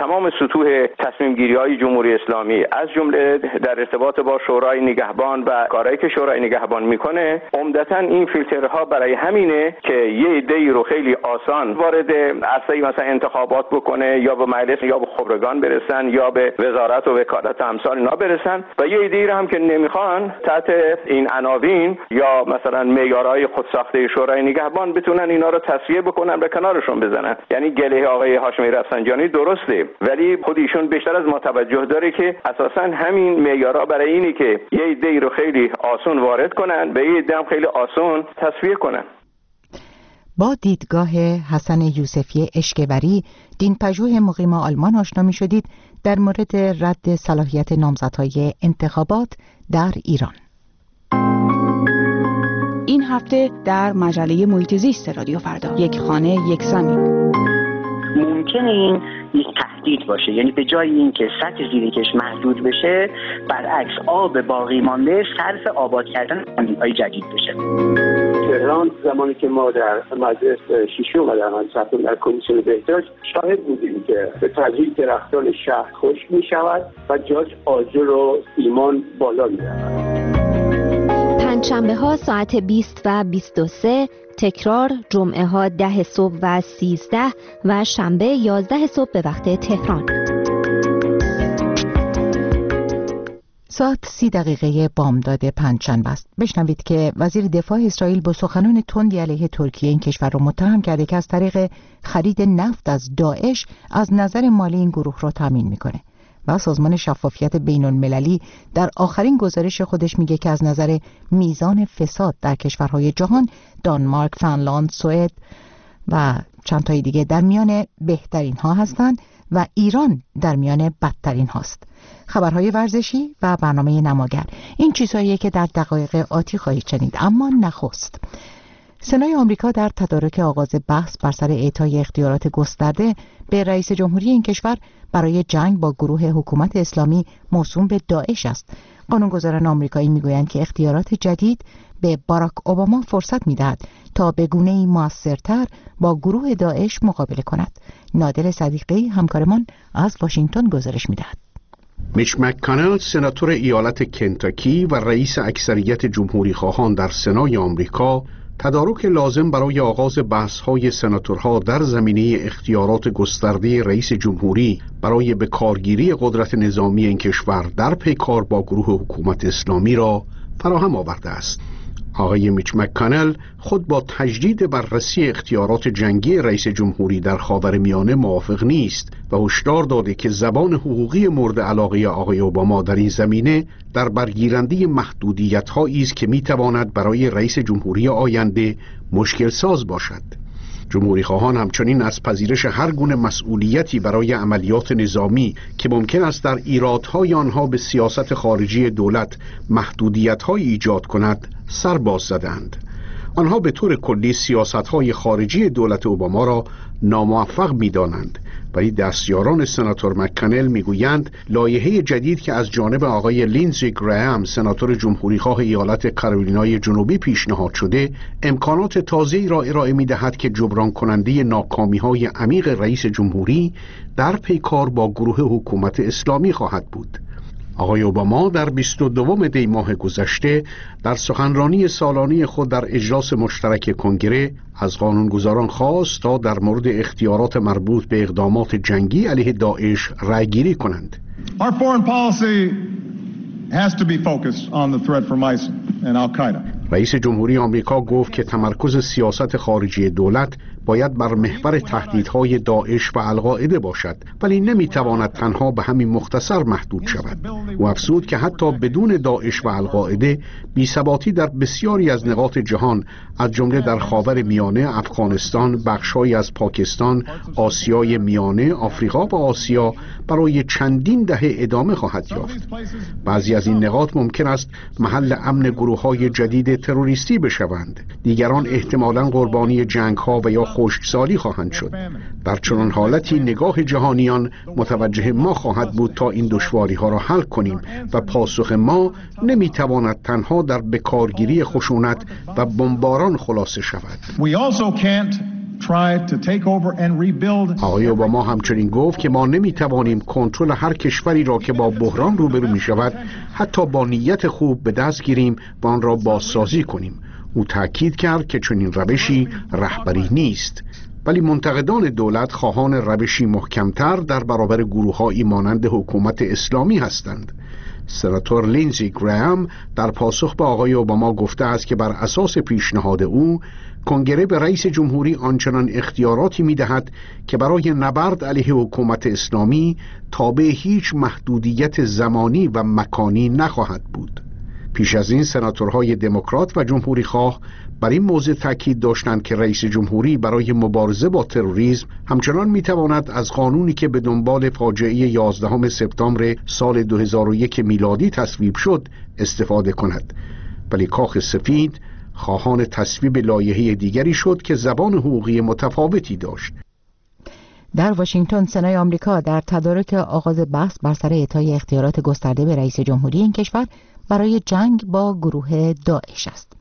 سطوح تصمیم گیری های جمهوری اسلامی، از جمله در ارتباط با شورای نگهبان و کارهایی که شورای نگهبان میکنه، عمدتاً این فیلترها برای همینه که یه ایده‌ای رو خیلی آسان وارد عرصه مثلا انتخابات بکنه یا به مجلس یا به خبرگان برسن یا به وزارت و وکالت امثال اینا برسن، و یه ایده‌ای رو هم که نمیخوان تحت این عناوین یا مثلا معیارهای خودساخته شورای نگهبان بتونن اینا رو تصفیه بکنن و کنارشون بزنن. یعنی گله آقای هاشمی رفسنجانی درسته، ولی خود ایشون بیشتر از ما توجه داره که اساسا همین معیارها برای اینی که یه ایده‌ای رو خیلی آسان وارد کنن و یه ایده هم خیلی آسان تصفیه کنن. با دیدگاه حسن یوسفی اشکبری، دینپژوه مقیم آلمان آشنا می شدید در مورد رد صلاحیت نامزدهای انتخابات در ایران. این هفته در مجله محیط زیست رادیو فردا، یک خانه یک زمین. ممکنه این یک تهدید باشه، یعنی به جای اینکه سطح زیرکش محدود بشه، برعکس آب باقی مانده صرف آباد کردن زمین‌های جدید بشه. تهران زمانی که ما در مجلس شیشم و در مجلس در کمیسیون بهداشت شاهد بودیم که به تدریج درختان شهر خشک می شود و جاش آجر و ایمان بالا می رود. پنجشنبه ها ساعت بیست و بیست و سه، تکرار جمعه ها ده صبح و سیزده و شنبه یازده صبح به وقت تهران. ساعت سی دقیقه بامداد پنجشنبه است. بشنوید که وزیر دفاع اسرائیل با سخنان تندی علیه ترکیه این کشور را متهم کرده که از طریق خرید نفت از داعش از نظر مالی این گروه را تامین میکنه. و سازمان شفافیت بین المللی در آخرین گزارش خودش میگه که از نظر میزان فساد در کشورهای جهان، دانمارک، فنلاند، سوئد و چند تای دیگه در میان بهترین ها هستند و ایران در میان بدترین هاست. خبرهای ورزشی و برنامه نماگر، این چیزهاییه که در دقایق آتی خواهید شنید. اما نخست، سنای آمریکا در تدارک آغاز بحث بر سر اعطای اختیارات گسترده به رئیس جمهوری این کشور برای جنگ با گروه حکومت اسلامی موسوم به داعش است. قانونگذاران آمریکایی میگویند که اختیارات جدید به باراک اوباما فرصت میدهد تا به گونه‌ای موثرتر با گروه داعش مقابله کند. نادر صدیقی همکارمان از واشنگتن گزارش میدهد. میچ مک‌کانل، سناتور ایالت کنتاکی و رئیس اکثریت جمهوری خواهان در سنای آمریکا، تدارک لازم برای آغاز بحث‌های سناتورها در زمینه اختیارات گسترده رئیس جمهوری برای به کارگیری قدرت نظامی این کشور در پیکار با گروه حکومت اسلامی را فراهم آورده است. آقای میچ مک‌کانل خود با تجدید بررسی اختیارات جنگی رئیس جمهوری در خاورمیانه موافق نیست و هشدار داده که زبان حقوقی مورد علاقه آقای اوباما در این زمینه در برگیرنده محدودیت‌هایی است که می‌تواند برای رئیس جمهوری آینده مشکل ساز باشد. جمهوری خواهان همچنین از پذیرش هر گونه مسئولیتی برای عملیات نظامی که ممکن است در ایرادهای آنها به سیاست خارجی دولت محدودیت‌های ایجاد کند سر باز زدند. آنها به طور کلی سیاست‌های خارجی دولت اوباما را ناموفق می‌دانند، ولی دستیاران سناتور مک‌کانل میگویند لایحه جدید که از جانب آقای لینزی گراهام، سناتور جمهوریخواه ایالت کارولینای جنوبی پیشنهاد شده، امکانات تازه‌ای را ارائه می‌دهد که جبران کننده ناکامی‌های عمیق رئیس جمهوری در پیکار با گروه حکومت اسلامی خواهد بود. آقای اوباما در بیست و دوم دی ماه گذشته در سخنرانی سالانه خود در اجلاس مشترک کنگره از قانونگذاران خواست تا در مورد اختیارات مربوط به اقدامات جنگی علیه داعش رأی‌گیری کنند. Our foreign policy has to be focused on the threat from ISIL and Al-Qaeda. رئیس جمهوری آمریکا گفت که تمرکز سیاست خارجی دولت باید بر محور تهدیدهای داعش و القاعده باشد، ولی نمیتواند تنها به همین مختصر محدود شود. او افزود که حتی بدون داعش و القاعده بی‌ثباتی در بسیاری از نقاط جهان از جمله در خاور میانه، افغانستان، بخش‌هایی از پاکستان، آسیای میانه، آفریقا و آسیا برای چندین دهه ادامه خواهد یافت. بعضی از این نقاط ممکن است محل امن گروه‌های جدید تروریستی بشوند. دیگران احتمالاً قربانی جنگ‌ها و یا خشکسالی خواهند شد. در چنان حالتی نگاه جهانیان متوجه ما خواهد بود تا این دشواری‌ها را حل کنیم و پاسخ ما نمی‌تواند تنها در بکارگیری خشونت و بمباران خلاصه شود. We also can't آقای اوباما همچنین گفت که ما نمیتوانیم کنترل هر کشوری را که با بحران روبرو می شود حتی با نیت خوب به دست گیریم و آن را بازسازی کنیم. او تأکید کرد که چنین روشی رهبری نیست، ولی منتقدان دولت خواهان روشی محکمتر در برابر گروه‌هایی مانند حکومت اسلامی هستند. سناتور لینزی گرام در پاسخ به آقای اوباما گفته است که بر اساس پیشنهاد او کنگره به رئیس جمهوری آنچنان اختیاراتی می‌دهد که برای نبرد علیه حکومت اسلامی تابع هیچ محدودیت زمانی و مکانی نخواهد بود. پیش از این سناتورهای دموکرات و جمهوری خواه بر این موضوع تاکید داشتند که رئیس جمهوری برای مبارزه با تروریسم همچنان میتواند از قانونی که به دنبال فاجعه یازدهم سپتامبر سال دو هزار و یک میلادی تصویب شد استفاده کند، ولی کاخ سفید خواهان تصویب لایحه دیگری شد که زبان حقوقی متفاوتی داشت. در واشنگتن سنای آمریکا در تدارک آغاز بحث بر سر اعطای اختیارات گسترده به رئیس جمهوری این کشور برای جنگ با گروه داعش است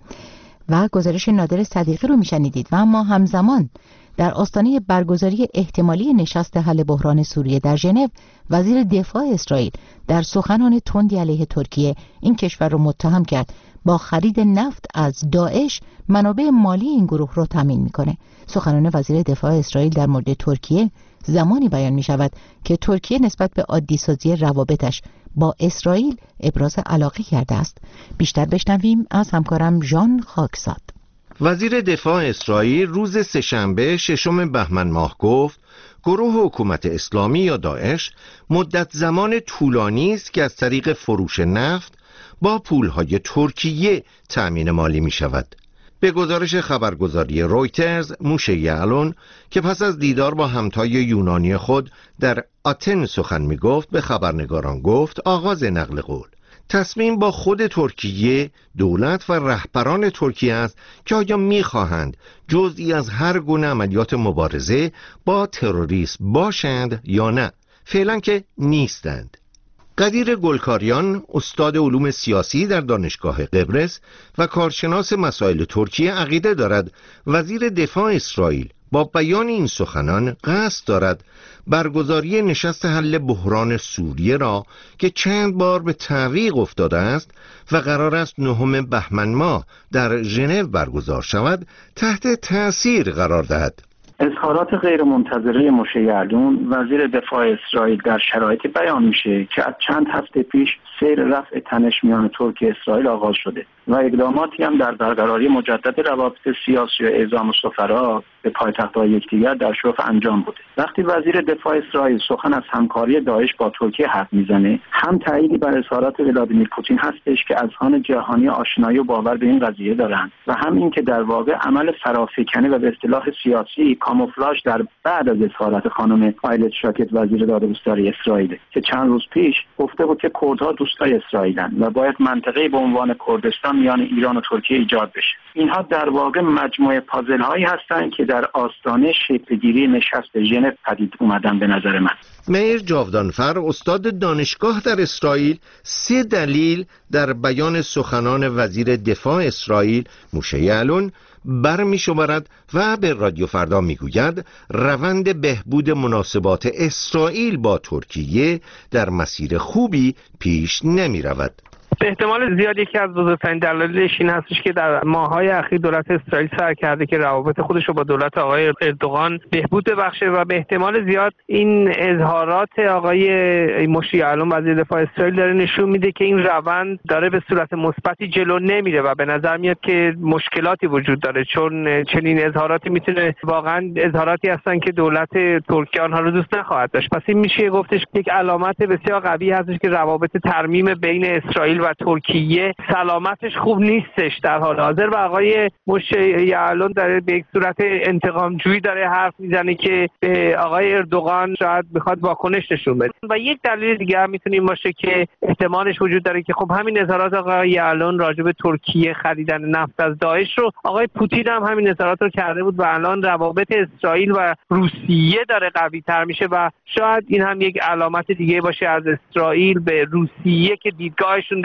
و گزارش نادر صدیقی رو میشنیدید. و اما همزمان در آستانه برگزاری احتمالی نشست حل بحران سوریه در ژنو، وزیر دفاع اسرائیل در سخنان تندی علیه ترکیه این کشور رو متهم کرد با خرید نفت از داعش منابع مالی این گروه رو تامین میکنه. سخنان وزیر دفاع اسرائیل در مورد ترکیه زمانی بیان می شود که ترکیه نسبت به عادی سازی روابطش با اسرائیل ابراز علاقه کرده است. بیشتر بشنویم از همکارم ژان خاکزاد. وزیر دفاع اسرائیل روز سه‌شنبه ششم بهمن ماه گفت گروه حکومت اسلامی یا داعش مدت زمان طولانی است که از طریق فروش نفت با پولهای ترکیه تأمین مالی می شود. به گزارش خبرگزاری رویترز، موشه یعلون که پس از دیدار با همتای یونانی خود در آتن سخن می گفت به خبرنگاران گفت آغاز نقل قول تصمیم با خود ترکیه، دولت و رهبران ترکیه است که آیا می خواهند جزئی از هر گونه عملیات مبارزه با تروریسم باشند یا نه. فعلا که نیستند. قدیر گلکاریان، استاد علوم سیاسی در دانشگاه قبرس و کارشناس مسائل ترکیه، عقیده دارد وزیر دفاع اسرائیل با بیان این سخنان قصد دارد برگزاری نشست حل بحران سوریه را که چند بار به تعویق افتاده است و قرار است نهم بهمن ماه در ژنو برگزار شود تحت تأثیر قرار دهد. اظهارات غیر منتظره موشه یعلون وزیر دفاع اسرائیل در شرایطی بیان میشه که از چند هفته پیش سیر رفع تنش میان ترکیه اسرائیل آغاز شده و اقداماتی هم در برقراری مجدد روابط سیاسی و اعزام سفرا به پایتخت‌های یکدیگر در شرف انجام بوده. وقتی وزیر دفاع اسرائیل سخن از همکاری داعش با ترکیه حرف میزنه، هم تأییدی بر اظهارات ولادیمیر پوتین هستش که اذهان جهانی آشنایی و باور به این قضیه دارند و هم این که در واقع عمل فرافکنی و به اصطلاح سیاسی کاموفلاژ در بعد از اظهارات خانم آیلت شاکت وزیر دادگستری اسرائیل که چند روز پیش گفته بود که کردها دوستای اسرائیلن و باید منطقه‌ای به عنوان کردستان میان ایران و ترکیه ایجاد بشه. اینها در واقع مجموعه پازل هایی هستند که در آستانه شکل‌گیری نشست ژنو پدید اومدن به نظر من. میر جاودانفر، استاد دانشگاه در اسرائیل، سه دلیل در بیان سخنان وزیر دفاع اسرائیل موشه یعلون برمی شمارد و به رادیو فردا میگوید روند بهبود مناسبات اسرائیل با ترکیه در مسیر خوبی پیش نمی رود. به احتمال زیاد یکی از بزرگترین دلایلش این هستش که در ماه‌های اخیر دولت اسرائیل سعی کرده که روابط خودش رو با دولت آقای اردوغان بهبود ببخشه و به احتمال زیاد این اظهارات آقای موشه یعلون وزیر دفاع اسرائیل داره نشون میده که این روند داره به صورت مثبتی جلو نمیره و به نظر میاد که مشکلاتی وجود داره، چون چنین اظهاراتی میتونه واقعا اظهاراتی هستن که دولت ترکیه آنها رو دوست نخواهد داشت. پس این میشه گفتش یک علامت بسیار قوی هستش که روابط ترمیم بین اسرائیل و ترکیه سلامتش خوب نیستش در حال حاضر و آقای موشه یعلون داره به یک صورت انتقام جویی داره حرف میزنه که به آقای اردوغان شاید میخواد واکنش نشون بده. و یک دلیل دیگه هم میتونیم باشه که احتمالش وجود داره که خب همین اظهارات آقای یعلون راجع به ترکیه خریدن نفت از داعش رو آقای پوتین هم همین اظهارات رو کرده بود و الان روابط اسرائیل و روسیه داره قوی تر میشه و شاید این هم یک علامت دیگه باشه از اسرائیل به روسیه که دیدگاهشون در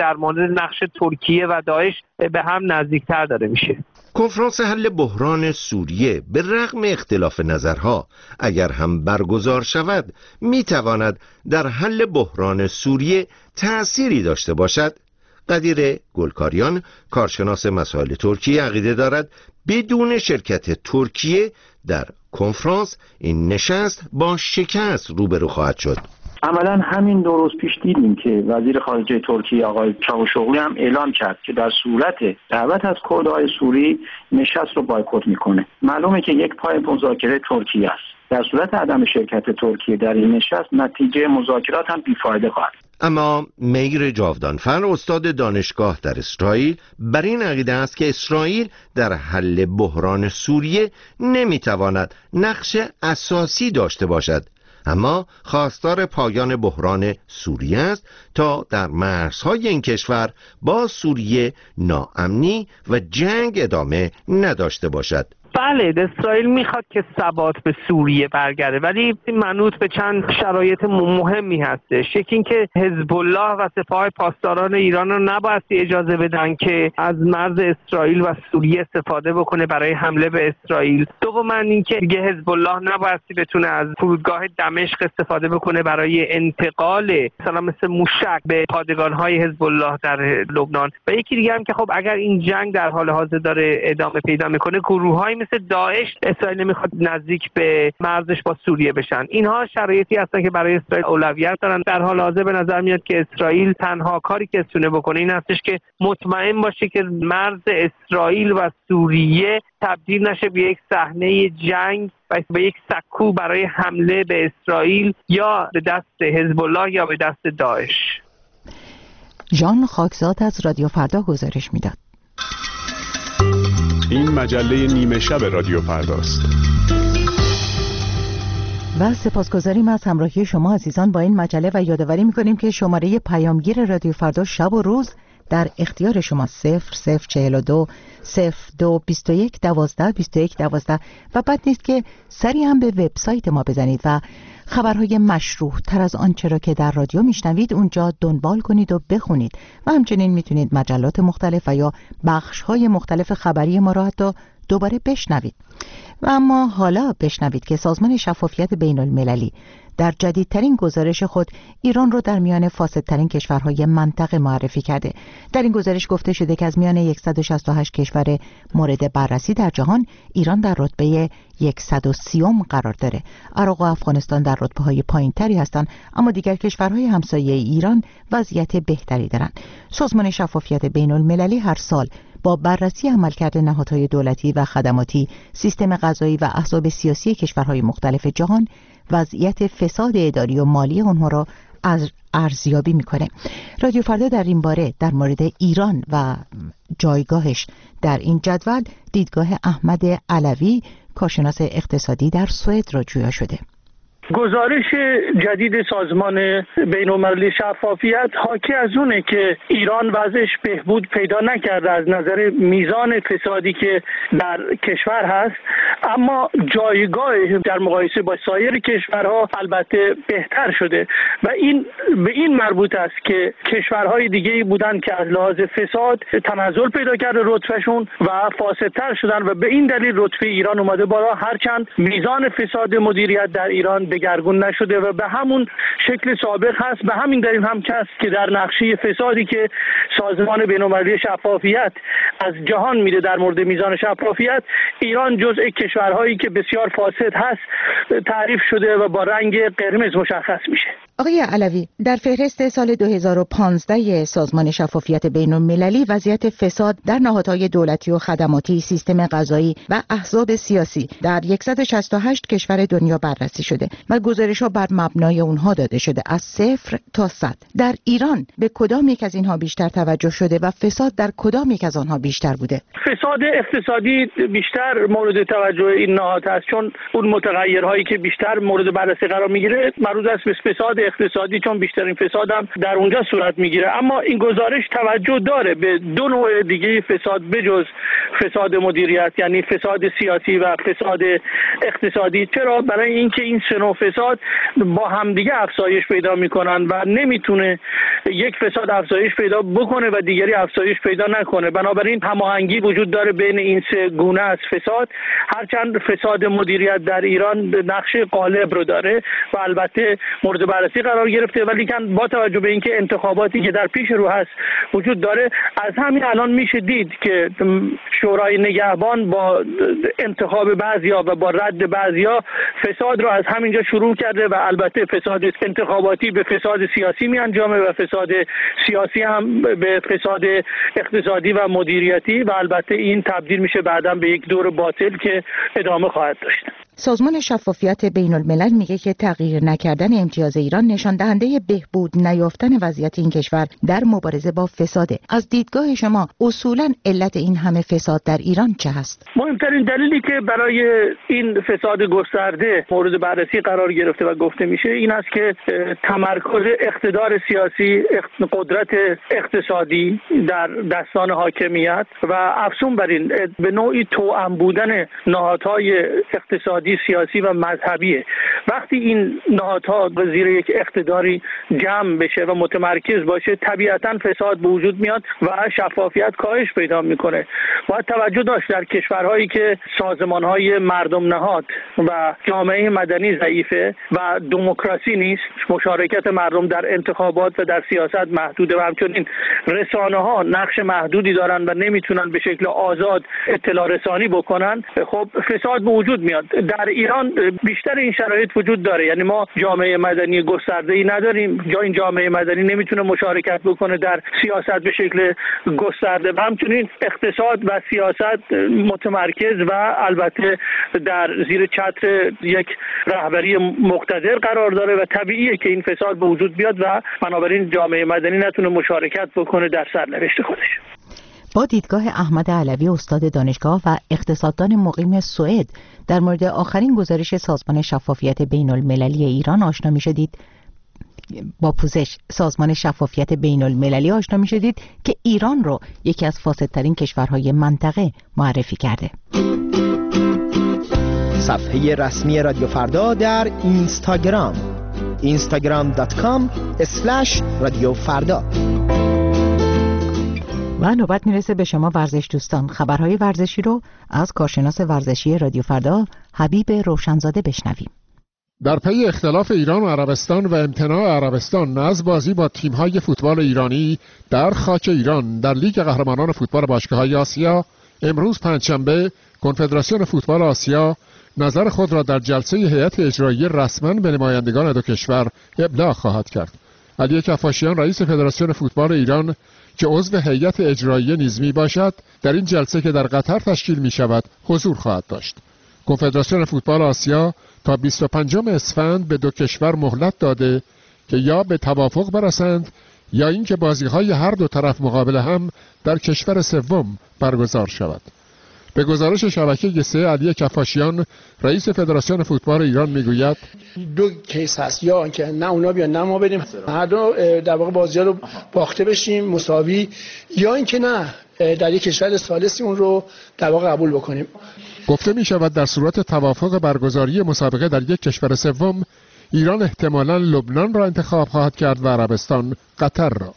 در مورد نقش ترکیه و داعش به هم نزدیکتر داره میشه. کنفرانس حل بحران سوریه به رغم اختلاف نظرها اگر هم برگزار شود میتواند در حل بحران سوریه تأثیری داشته باشد. قدیر گلکاریان کارشناس مسائل ترکیه عقیده دارد بدون شرکت ترکیه در کنفرانس این نشست با شکست روبرو خواهد شد. عملا همین دو روز پیش دیدیم که وزیر خارجه ترکیه آقای چاوشوغلو هم اعلام کرد که در صورت دعوت از کردهای سوری نشست رو بایکوت میکنه. معلومه که یک پای مذاکره ترکیه است. در صورت عدم شرکت ترکیه در این نشست نتیجه مذاکرات هم بیفایده خواهد. اما میر جاودانفر استاد دانشگاه در اسرائیل بر این عقیده است که اسرائیل در حل بحران سوریه نمیتواند نقش اساسی داشته باشد، اما خواستار پایان بحران سوریه است تا در مرزهای این کشور با سوریه ناامنی و جنگ ادامه نداشته باشد. بله، اسرائیل میخواد که ثبات به سوریه برگرده، ولی منوط به چند شرایط مهمی هستش. یکی این که حزب الله و سپاه پاسداران ایران رو نبایستی اجازه بدن که از مرز اسرائیل و سوریه استفاده بکنه برای حمله به اسرائیل. دوم این که دیگه حزب الله نبایستی بتونه از فرودگاه دمشق استفاده بکنه برای انتقال مثلا مثل موشک به پادگان‌های حزب الله در لبنان. و یکی دیگه هم که خب اگر این جنگ در حال حاضر داره ادامه پیدا میکنه، گروه‌های مثل داعش اسرائیل نمیخواد نزدیک به مرزش با سوریه بشن. اینها شرایطی هستن که برای اسرائیل اولویت دارن. در حال حاضر به نظر میاد که اسرائیل تنها کاری که تونه بکنه این هستش که مطمئن باشه که مرز اسرائیل و سوریه تبدیل نشه به یک صحنه جنگ و به یک سکو برای حمله به اسرائیل یا به دست حزب الله یا به دست داعش. ژان خاکزاد از رادیو فردا گزارش میداد. این مجله نیمه شب رادیو فرداست. و سپاسگزاریم از همراهی شما عزیزان با این مجله و یادآوری می‌کنیم که شماره پیامگیر رادیو فردا شب و روز در اختیار شما صفر صفر چهل و دو صفر دو بیست و یک دوازده بیست و یک دوازده و بد نیست که سری هم به وبسایت ما بزنید و خبرهای مشروع تر از آنچه را که در رادیو میشنوید اونجا دنبال کنید و بخونید و همچنین میتونید مجلات مختلف و یا بخش‌های مختلف خبری ما را حتی دوباره بشنوید. و اما حالا بشنوید که سازمان شفافیت بین المللی در جدیدترین گزارش خود ایران رو در میان فاسدترین کشورهای منطقه معرفی کرده. در این گزارش گفته شده که از میان صد و شصت و هشت کشور مورد بررسی در جهان ایران در رتبه صد و سی قرار داره. عراق و افغانستان در رتبه‌های پایین‌تری هستند، اما دیگر کشورهای همسایه ایران وضعیت بهتری دارند. سازمان شفافیت بین المللی هر سال با بررسی عملکرد نهادهای دولتی و خدماتی، سیستم قضایی و احزاب سیاسی کشورهای مختلف جهان وضعیت فساد اداری و مالی آنها را از ارزیابی میکنه. رادیو فردا در این باره در مورد ایران و جایگاهش در این جدول دیدگاه احمد علوی کارشناس اقتصادی در سوئد را جویا شده. گزارش جدید سازمان بین‌المللی شفافیت حاکی از اونه که ایران وضعش بهبود پیدا نکرده از نظر میزان فسادی که در کشور هست، اما جایگاه در مقایسه با سایر کشورها البته بهتر شده و این به این مربوط است که کشورهای دیگه‌ای بودن که از لحاظ فساد تنزل پیدا کرده رتبهشون و فاسدتر شدن و به این دلیل رتبه ایران اومده بالا، هرچند میزان فساد مدیریت در ایران دگرگون نشده و به همون شکل سابق هست. به همین دلیل هم هست که در نقشه فسادی که سازمان بین‌المللی شفافیت از جهان میده در مورد میزان شفافیت، ایران جزء کشورهایی که بسیار فاسد هست تعریف شده و با رنگ قرمز مشخص میشه. آقای علوی، در فهرست سال دو هزار و پانزده سازمان شفافیت بین‌المللی وضعیت فساد در نهادهای دولتی و خدماتی، سیستم قضایی و احزاب سیاسی در صد و شصت و هشت کشور دنیا بررسی شده و گزارش‌ها بر مبنای اونها داده شده از صفر تا صد. در ایران به کدام یک از اینها بیشتر توجه شده و فساد در کدام یک از آنها بیشتر بوده؟ فساد اقتصادی بیشتر مورد توجه این نهاد است، چون اون متغیرهایی که بیشتر مورد بررسی قرار میگیره مربوط است به فساد اقتصادی، چون بیشترین فساد هم در اونجا صورت میگیره. اما این گزارش توجه داره به دو نوع دیگه فساد بجز فساد مدیریت، یعنی فساد سیاسی و فساد اقتصادی. چرا؟ برای اینکه این سه نوع فساد با همدیگه افزایش پیدا میکنن و نمیتونه یک فساد افزایش پیدا بکنه و دیگری افزایش پیدا نکنه. بنابراین هماهنگی وجود داره بین این سه گونه از فساد. هرچند فساد مدیریت در ایران نقش غالب رو داره و البته مورد بررسی قرار گرفته، ولی کن با توجه به اینکه انتخاباتی که در پیش رو هست وجود داره، از همین الان میشه دید که شورای نگهبان با انتخاب بعضیا و با رد بعضیا فساد رو از همینجا شروع کرده و البته فساد انتخاباتی به فساد سیاسی می انجامه و فساد سیاسی هم به فساد اقتصادی و مدیریتی و البته این تبدیل میشه بعداً به یک دور باطل که ادامه خواهد داشت. سازمان شفافیت بین الملل میگه که تغییر نکردن امتیاز ایران نشان دهنده بهبود نیافتن وضعیت این کشور در مبارزه با فساده. از دیدگاه شما اصولاً علت این همه فساد در ایران چه هست؟ مهمترین دلیلی که برای این فساد گسترده مورد بررسی قرار گرفته و گفته میشه این است که تمرکز اقتدار سیاسی، قدرت اقتصادی در دستان حاکمیت و افزون بر این به نوعی توأم بودن نهادهای اقتصادی، سیاسی و مذهبیه. وقتی این نهادها به زیر یک اقتداری جمع بشه و متمرکز باشه، طبیعتاً فساد به وجود میاد و شفافیت کاهش پیدا میکنه. باید توجه داشت در کشورهایی که سازمانهای مردم نهاد و جامعه مدنی ضعیفه و دموکراسی نیست، مشارکت مردم در انتخابات و در سیاست محدوده و همچنین رسانه ها نقش محدودی دارن و نمیتونن به شکل آزاد اطلاع رسانی بکنن، خب فساد به وجود میاد. در ایران بیشتر این شرایط وجود داره، یعنی ما جامعه مدنی گسترده‌ای نداریم، جا این جامعه مدنی نمیتونه مشارکت بکنه در سیاست به شکل گسترده و همچنین اقتصاد و سیاست متمرکز و البته در زیر چتر یک رهبری مقتدر قرار داره و طبیعیه که این فساد به وجود بیاد و بنابراین جامعه مدنی نتونه مشارکت بکنه در سرنوشت خودش. با دیدگاه احمد علوی استاد دانشگاه و اقتصاددان مقیم سوئد در مورد آخرین گزارش سازمان شفافیت بین المللی ایران آشنا می شدید با پوزش سازمان شفافیت بین المللی آشنا می شدید که ایران رو یکی از فاسدترین کشورهای منطقه معرفی کرده. صفحه رسمی رادیو فردا در اینستاگرام اینستاگرام دات کام اسلش رادیو فردا. و نوبت میرسه به شما ورزش دوستان. خبرهای ورزشی رو از کارشناس ورزشی رادیو فردا حبیب روشنزاده بشنویم. در پی اختلاف ایران و عربستان و امتناع عربستان از بازی با تیم‌های فوتبال ایرانی در خاک ایران در لیگ قهرمانان فوتبال باشگاه‌های آسیا، امروز پنجشنبه کنفدراسیون فوتبال آسیا نظر خود را در جلسه هیئت اجرایی رسما به نمایندگان دو کشور ابلاغ خواهد کرد. علی کفاشیان رئیس فدراسیون فوتبال ایران که عضو هیئت اجرایی نیز می باشد در این جلسه که در قطر تشکیل می شود حضور خواهد داشت. کنفدراسیون فوتبال آسیا تا بیست و پنجم اسفند به دو کشور مهلت داده که یا به توافق برسند یا اینکه بازی‌های هر دو طرف مقابل هم در کشور سوم برگزار شود. به گزارش شبکه سه علی کفاشیان رئیس فدراسیون فوتبال ایران میگوید دو کیس هست، یا اینکه نه اونا بیان نه ما بریم، هر دو در واقع بازی‌ها رو باخته بشیم مساوی، یا اینکه نه در یک کشور ثالثی اون رو در واقع قبول بکنیم. گفته می شود در صورت توافق برگزاری مسابقه در یک کشور سوم ایران احتمالاً لبنان را انتخاب خواهد کرد و عربستان قطر را.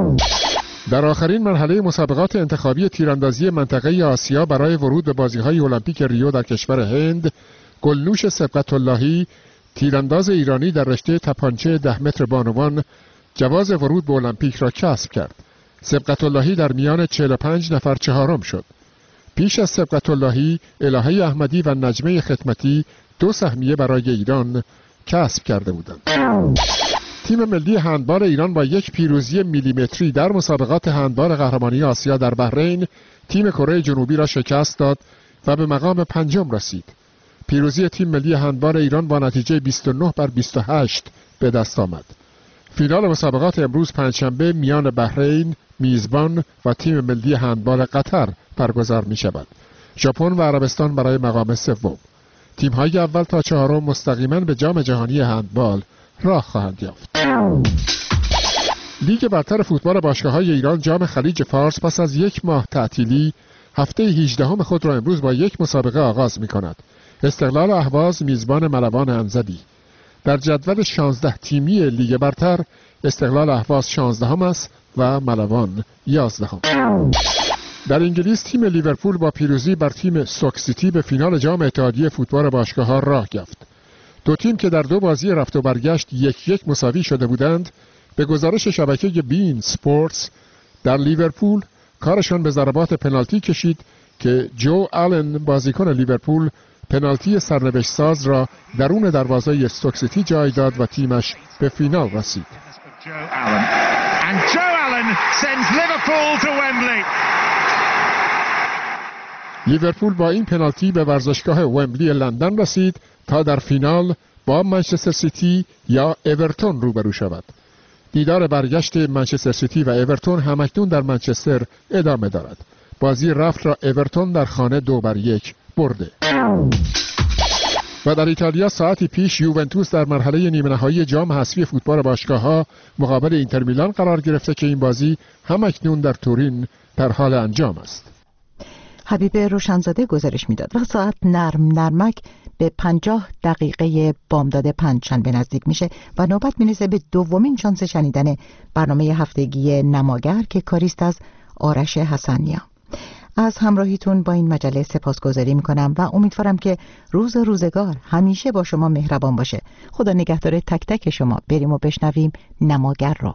در آخرین مرحله مسابقات انتخابی تیراندازی منطقه آسیا برای ورود به بازی‌های المپیک ریو در کشور هند، گلنوش سبقت اللهی تیرانداز ایرانی در رشته تپانچه ده متر بانوان جواز ورود به المپیک را کسب کرد. سبقت اللهی در میان چهل و پنج نفر چهارم شد. پیش از سبقت اللهی، الهه احمدی و نجمه خدمتی دو سهمیه برای ایران کسب کرده بودند. تیم ملی هندبال ایران با یک پیروزی میلیمتری در مسابقات هندبال قهرمانی آسیا در بحرین تیم کره جنوبی را شکست داد و به مقام پنجم رسید. پیروزی تیم ملی هندبال ایران با نتیجه بیست و نه بر بیست و هشت به دست آمد. فینال مسابقات امروز پنجشنبه میان بحرین میزبان و تیم ملی هندبال قطر برگزار می شود. ژاپن و عربستان برای مقام سوم. تیم‌های اول تا چهارم مستقیما به جام جهانی هندبال راه خواهند یافت. لیگ برتر فوتبال باشگاه‌های ایران جام خلیج فارس پس از یک ماه تعطیلی هفته هجدهم خود را امروز با یک مسابقه آغاز می کند. استقلال اهواز میزبان ملوان انزلی. در جدول شانزده تیمی لیگ برتر استقلال اهواز شانزدهم است و ملوان یازدهم. در انگلیس تیم لیورپول با پیروزی بر تیم استوک سیتی به فینال جام اتحادیه فوتبال باشگاه‌ها راه یافت. دو تیم که در دو بازی رفت و برگشت یک یک مساوی شده بودند، به گزارش شبکه بین سپورتس در لیورپول کارشان به ضربات پنالتی کشید که جو آلن بازیکن لیورپول پنالتی سرنوشت ساز را درون دروازه استوک سیتی جای داد و تیمش به فینال رسید. لیورپول با این پنالتی به ورزشگاه ومبلی لندن رسید تا در فینال با منچستر سیتی یا اورتون روبرو شود. دیدار برگشت منچستر سیتی و اورتون همکنون در منچستر ادامه دارد. بازی رفت را اورتون در خانه دو بر یک برده. و در ایتالیا ساعتی پیش یوونتوس در مرحله نیمه نهایی جام حذفی فوتبال باشگاه‌ها مقابل اینتر میلان قرار گرفته که این بازی همکنون در تورین در حال انجام است. حبیب روشنزاده گزارش میداد و ساعت نرم نرمک به پنجاه دقیقه بامداد پنجشنبه نزدیک میشه و نوبت میرسه به دومین شانس شنیدن برنامه هفتگی نماگر که کاریست از آرش حسنیا. از همراهیتون با این مجله سپاسگزاری میکنم و امیدوارم که روز و روزگار همیشه با شما مهربان باشه. خدا نگهدار تک تک شما. بریم و بشنویم نماگر را.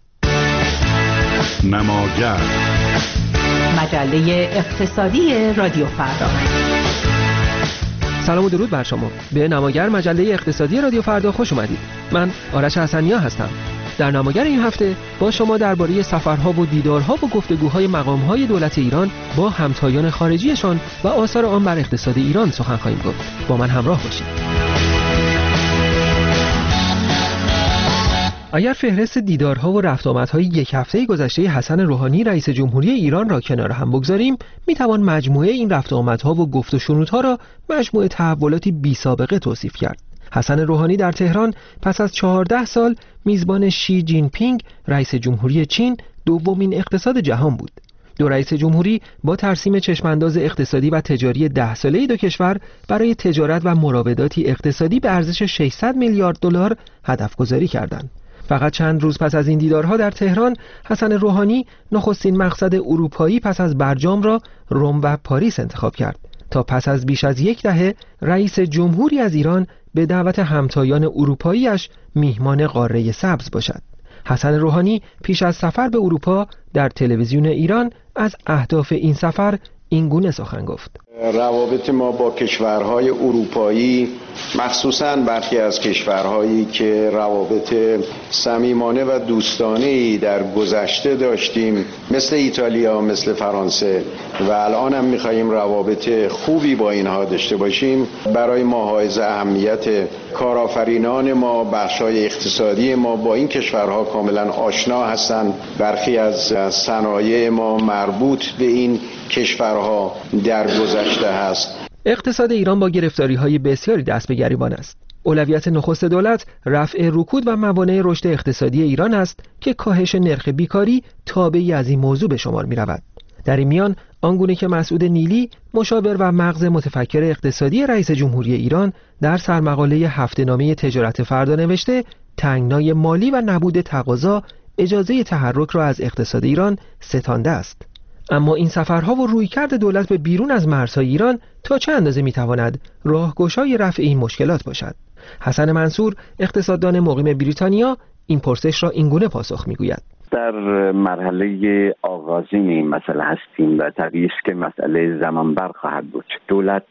نماگر، مجله اقتصادی رادیو فردا. سلام و درود بر شما. به نماگر مجله اقتصادی رادیو فردا خوش اومدید. من آرش حسنیا هستم. در نماگر این هفته با شما درباره سفرها و دیدارها و گفتگوهای مقامهای دولت ایران با همتایان خارجیشان و آثار آن بر اقتصاد ایران سخن خواهیم گفت. با من همراه باشید. اگر فهرست دیدارها و رفت آمدهای یک هفته گذشته حسن روحانی رئیس جمهوری ایران را کنار هم بگذاریم، میتوان مجموعه این رفت آمدها و گفت و شنودها را مجموعه تحولاتی بی سابقه توصیف کرد. حسن روحانی در تهران پس از چهارده سال میزبان شی جین پینگ رئیس جمهوری چین دومین اقتصاد جهان بود. دو رئیس جمهوری با ترسیم چشمانداز اقتصادی و تجاری ده ساله دو کشور برای تجارت و مراوداتی اقتصادی به ارزش ششصد میلیارد دلار هدف گذاری کردند. فقط چند روز پس از این دیدارها در تهران، حسن روحانی نخستین مقصد اروپایی پس از برجام را رم و پاریس انتخاب کرد تا پس از بیش از یک دهه رئیس جمهوری از ایران به دعوت همتایان اروپاییش میهمان قاره سبز باشد. حسن روحانی پیش از سفر به اروپا در تلویزیون ایران از اهداف این سفر این گونه سخن گفت: روابط ما با کشورهای اروپایی، مخصوصاً برخی از کشورهایی که روابط صمیمانه و دوستانه‌ای در گذشته داشتیم، مثل ایتالیا، مثل فرانسه و الان هم می‌خواهیم روابط خوبی با اینها داشته باشیم، برای ما حائز اهمیت. کارآفرینان ما، بخش‌های اقتصادی ما با این کشورها کاملاً آشنا هستند. برخی از صنایع ما مربوط به این کشورها در گذشته هست. اقتصاد ایران با گرفتاری‌های بسیاری دست به گریبان است. اولویت نخست دولت رفع رکود و موانع رشد اقتصادی ایران است که کاهش نرخ بیکاری تابعی از این موضوع به شمار می‌رود. در این میان آنگونه که مسعود نیلی مشاور و مغز متفکر اقتصادی رئیس جمهوری ایران در سرمقاله هفته‌نامه تجارت فردا نوشته، تنگنای مالی و نبود تقاضا اجازه تحرک را از اقتصاد ایران ستانده است. اما این سفرها و رویکرد دولت به بیرون از مرزهای ایران تا چه اندازه میتواند راهگشای رفع این مشکلات باشد؟ حسن منصور، اقتصاددان مقیم بریتانیا، این پرسش را اینگونه پاسخ میگوید: در مرحله آغازین این مسئله هستیم و طبیعی است که مسئله زمان بر خواهد بود. دولت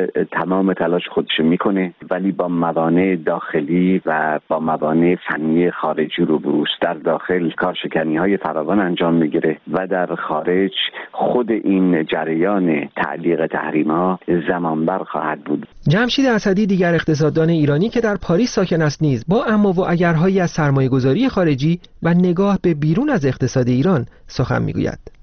تمام تلاش خودش میکنه ولی با موانع داخلی و با موانع فنی خارجی روبروست. در داخل کارشکنی های فراوان انجام میگیره و در خارج خود این جریان تعلیق تحریم ها زمان بر خواهد بود. جمشید اسدی، دیگر اقتصاددان ایرانی که در پاریس ساکن است، نیز با اما و اگرهایی از سرمایه‌گذاری خارجی و نگاه به بیرون از اقتصاد ایران سخن میگوید.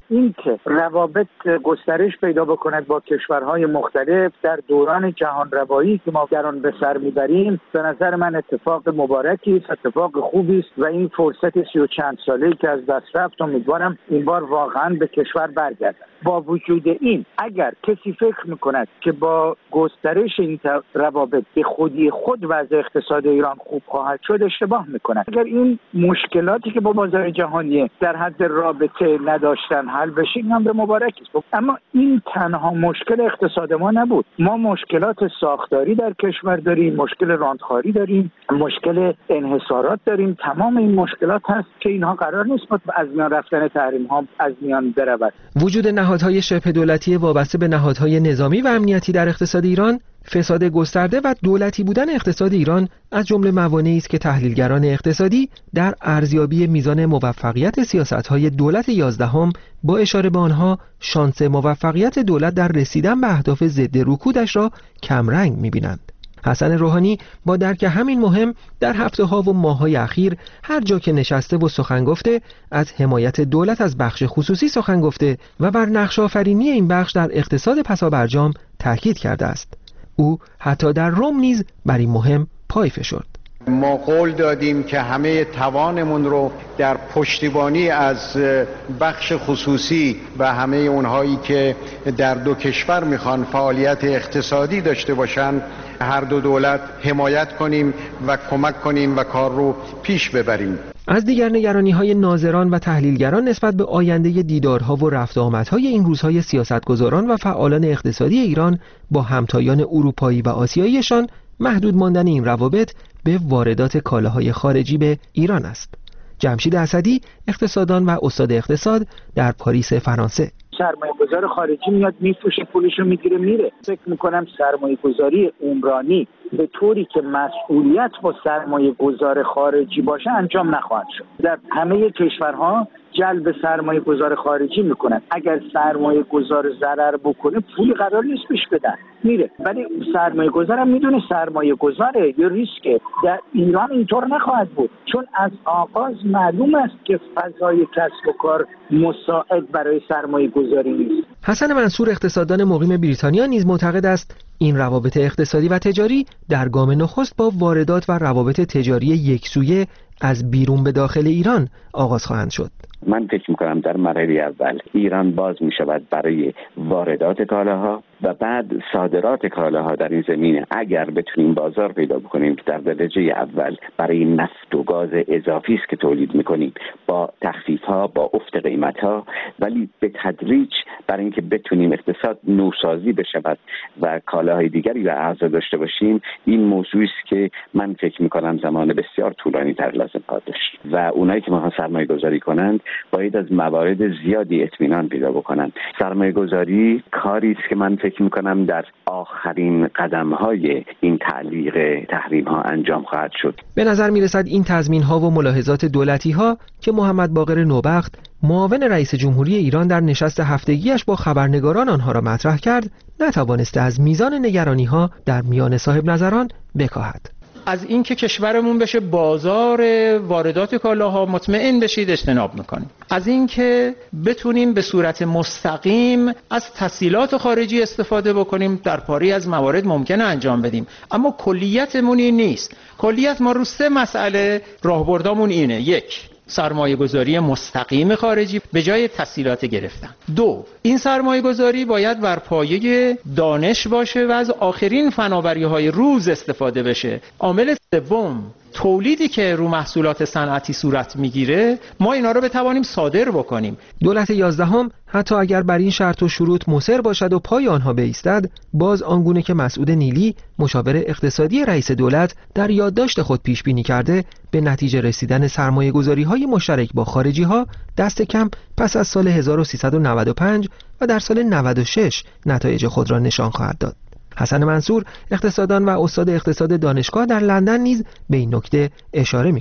این که روابط گسترش پیدا بکند با کشورهای مختلف در دوران جهان روایی که ما در آن به سر میبریم، به نظر من اتفاق مبارکی است، اتفاق خوبی است و این فرصت سی و چند ساله‌ای که از دست رفت امیدوارم این بار واقعا به کشور برگردد. با وجود این اگر کسی فکر میکند که با گسترش این روابط به خودی خود وضع اقتصاد ایران خوب خواهد شد اشتباه میکند. اگر این مشکلاتی که با بازار جهانی در حد رابطه نداشتن حل بشه این هم به مبارک است. اما این تنها مشکل اقتصاد ما نبود. ما مشکلات ساختاری در کشور داریم، مشکل راندخواری داریم، مشکل انحصارات داریم. تمام این مشکلات هست که اینها قرار نیست از میان رفتن تحریم ها از میان برود. وجود نهادهای شبه دولتی وابسته به نهادهای نظامی و امنیتی در اقتصاد ایران، فساد گسترده و دولتی بودن اقتصاد ایران از جمله موانعی است که تحلیلگران اقتصادی در ارزیابی میزان موفقیت سیاست‌های دولت یازدهم با اشاره به آنها شانس موفقیت دولت در رسیدن به اهداف ضد رکودش را کمرنگ می‌بینند. حسن روحانی با درک همین مهم در هفته‌ها و ماه‌های اخیر هر جا که نشسته و سخن گفته از حمایت دولت از بخش خصوصی سخن گفته و بر نقش آفرینی این بخش در اقتصاد پسابرجام تاکید کرده است. او حتی در روم نیز بر این مهم پای فشرد. ما قول دادیم که همه توانمون رو در پشتیبانی از بخش خصوصی و همه اونهایی که در دو کشور میخوان فعالیت اقتصادی داشته باشن هر دو دولت حمایت کنیم و کمک کنیم و کار رو پیش ببریم. از دیگر نگرانی‌های ناظران و تحلیلگران نسبت به آینده دیدارها و رفت و آمدهای این روزهای سیاستگزاران و فعالان اقتصادی ایران با همتایان اروپایی و آسیاییشان محدود ماندن این روابط به واردات کالاهای خارجی به ایران است. جمشید اسدی، اقتصاددان و استاد اقتصاد در پاریس فرانسه: سرمایه گذار خارجی میاد میفروشه پولشو میگیره میره. فکر میکنم سرمایه گذاری عمرانی به طوری که مسئولیت با سرمایه گذار خارجی باشه انجام نخواهد شد. در همه کشورها جلب سرمایه گذار خارجی میکنن. اگر سرمایه گذار ضرر بکنه پولی قرار نیست پیش بدن میره، ولی سرمایه گذار هم میدونه سرمایه گذاره یا ریسکه. در ایران اینطور نخواهد بود، چون از آغاز معلوم است که فضای کسب و کار مساعد برای سرمایه گذاری نیست. حسن منصور، اقتصاددان مقیم بریتانیا، نیز معتقد است این روابط اقتصادی و تجاری در گام نخست با واردات و روابط تجاری یکسویه از بیرون به داخل ایران آغاز خواهند شد. من فکر میکنم در مرحله اول ایران باز میشود برای واردات کالاها و بعد صادرات کالاها در این زمینه. اگر بتونیم بازار پیدا بکنیم که در درجه اول برای نفت و گاز اضافی است که تولید میکنیم با تخفیف ها، با افت قیمت ها، ولی به تدریج برای اینکه بتونیم اقتصاد نوسازی بشود و کالاهای دیگری و ارزها داشته باشیم، این موضوعی است که من فکر میکنم زمان بسیار طولانی تر لازم خواهد داشت و اونایی که میخوان سرمایه گذاری کنند باید از موارد زیادی اطمینان پیدا بکنند. سرمایه گذاری کاری است که من فکر میکنم در آخرین قدم‌های این تعلیق تحریم‌ها انجام خواهد شد. به نظر میرسد این تضمین‌ها و ملاحظات دولتی‌ها که محمد باقر نوبخت، معاون رئیس جمهوری ایران، در نشست هفتگیش با خبرنگاران آنها را مطرح کرد، نتوانسته از میزان نگرانی‌ها در میان صاحب نظران بکاهد. از اینکه کشورمون بشه بازار واردات کالاها مطمئن بشید اجتناب میکنیم. از اینکه بتونیم به صورت مستقیم از تسهیلات خارجی استفاده بکنیم در پاری از موارد ممکنه انجام بدیم، اما کلیتمون این نیست. کلیت ما رو سه مسئله راهبردامون اینه: یک، سرمایه گذاری مستقیم خارجی به جای تسهیلات گرفتن. دو، این سرمایه گذاری باید بر پایه دانش باشه و از آخرین فناوری های روز استفاده بشه. عامل سوم، تولیدی که رو محصولات صنعتی صورت میگیره ما اینا رو بتوانیم صادر بکنیم. دولت یازدهم حتی اگر بر این شرط و شروط مصر باشد و پای آنها بایستد، باز آنگونه که مسعود نیلی، مشاور اقتصادی رئیس دولت، در یادداشت خود پیش بینی کرده، به نتیجه رسیدن سرمایه گذاری های مشترک با خارجی ها دست کم پس از سال هزار و سیصد و نود و پنج و در سال نود و شش نتایج خود را نشان خواهد داد. حسن منصور، اقتصاددان و استاد اقتصاد دانشگاه در لندن، نیز به این نکته اشاره می کند.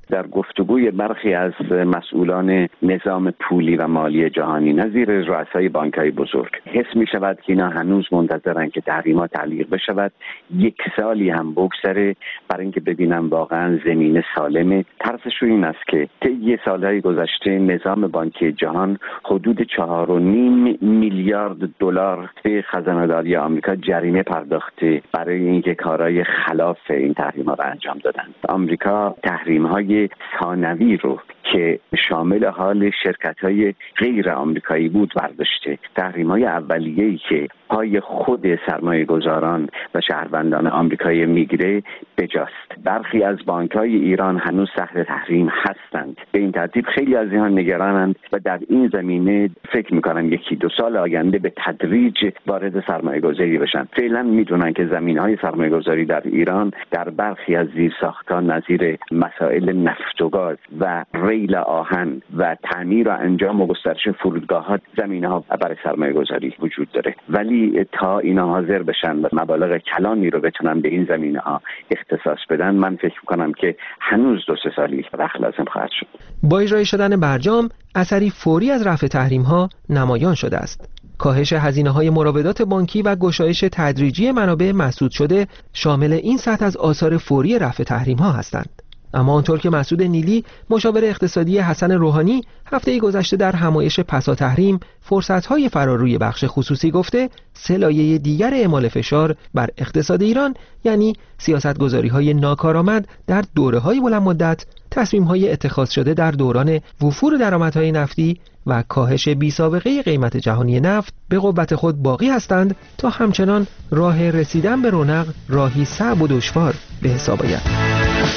در گفتگوی برخی از مسئولان نظام پولی و مالی جهانی نظیر رؤسای بانک‌های بزرگ حس می‌شود که اینا هنوز منتظرن که تحریمات تعلیق بشود، یک سالی هم بگذره برای اینکه ببینم واقعا زمین سالمه. ترسشون این است که طی سالهای گذشته نظام بانکی جهان حدود چهار و نیم میلیارد دلار به خزانه‌داری آمریکا جریمه پرداخته برای اینکه کارهای خلاف این تحریم‌ها را انجام دادن. آمریکا تحریم‌های ثانوی رو که شامل حال شرکت‌های غیر آمریکایی بود برداشته. تحریم‌های اولیه‌ای که پای خود سرمایه‌گذاران و شهروندان آمریکایی میگیره بجاست. برخی از بانک‌های ایران هنوز تحت تحریم هستند. به این ترتیب خیلی از اینها نگرانند و در این زمینه فکر می‌کنن یکی دو سال آینده به تدریج وارد سرمایه‌گذاری بشن. فعلا می‌دونن که زمین‌های سرمایه‌گذاری در ایران در برخی از زیرساختان نظیر مسائل نفت و گاز و ریل آهن و تعمیر و انجام و گسترش فرودگاه‌ها زمینه‌ها برای سرمایه‌گذاری وجود داره، ولی تا اینا حاضر بشن و مبالغ کلانی رو بتونن به این زمینه‌ها اختصاص بدن، من فکر می‌کنم که هنوز دو سه سالی وقت لازم خواهد شد. با اجرای شدن برجام اثری فوری از رفع تحریم‌ها نمایان شده است. کاهش هزینه‌های مراودات بانکی و گشایش تدریجی منابع مسدود شده شامل این سطح از آثار فوری رفع تحریم‌ها هستند. اما آنطور که مسعود نیلی مشاور اقتصادی حسن روحانی هفته گذشته در همایش پسا تحریم فرصت‌های فراروی بخش خصوصی گفته، سه لایه دیگر اعمال فشار بر اقتصاد ایران یعنی سیاست‌گذاری‌های ناکارآمد در دوره‌های بلند مدت، تصمیم‌های اتخاذ شده در دوران وفور درآمدهای نفتی و کاهش بی‌سابقه قیمت جهانی نفت به قوت خود باقی هستند تا همچنان راه رسیدن به رونق راهی صعب و دشوار به حساب آید.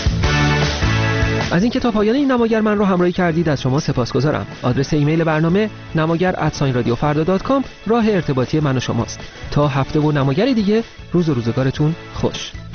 از اینکه تا پایان این نماگر من رو همراهی کردید از شما سپاسگزارم. آدرس ایمیل برنامه نماگر ات رادیو فردا دات کام راه ارتباطی من و شماست. تا هفته و نماگر دیگه، روز و روزگارتون خوش.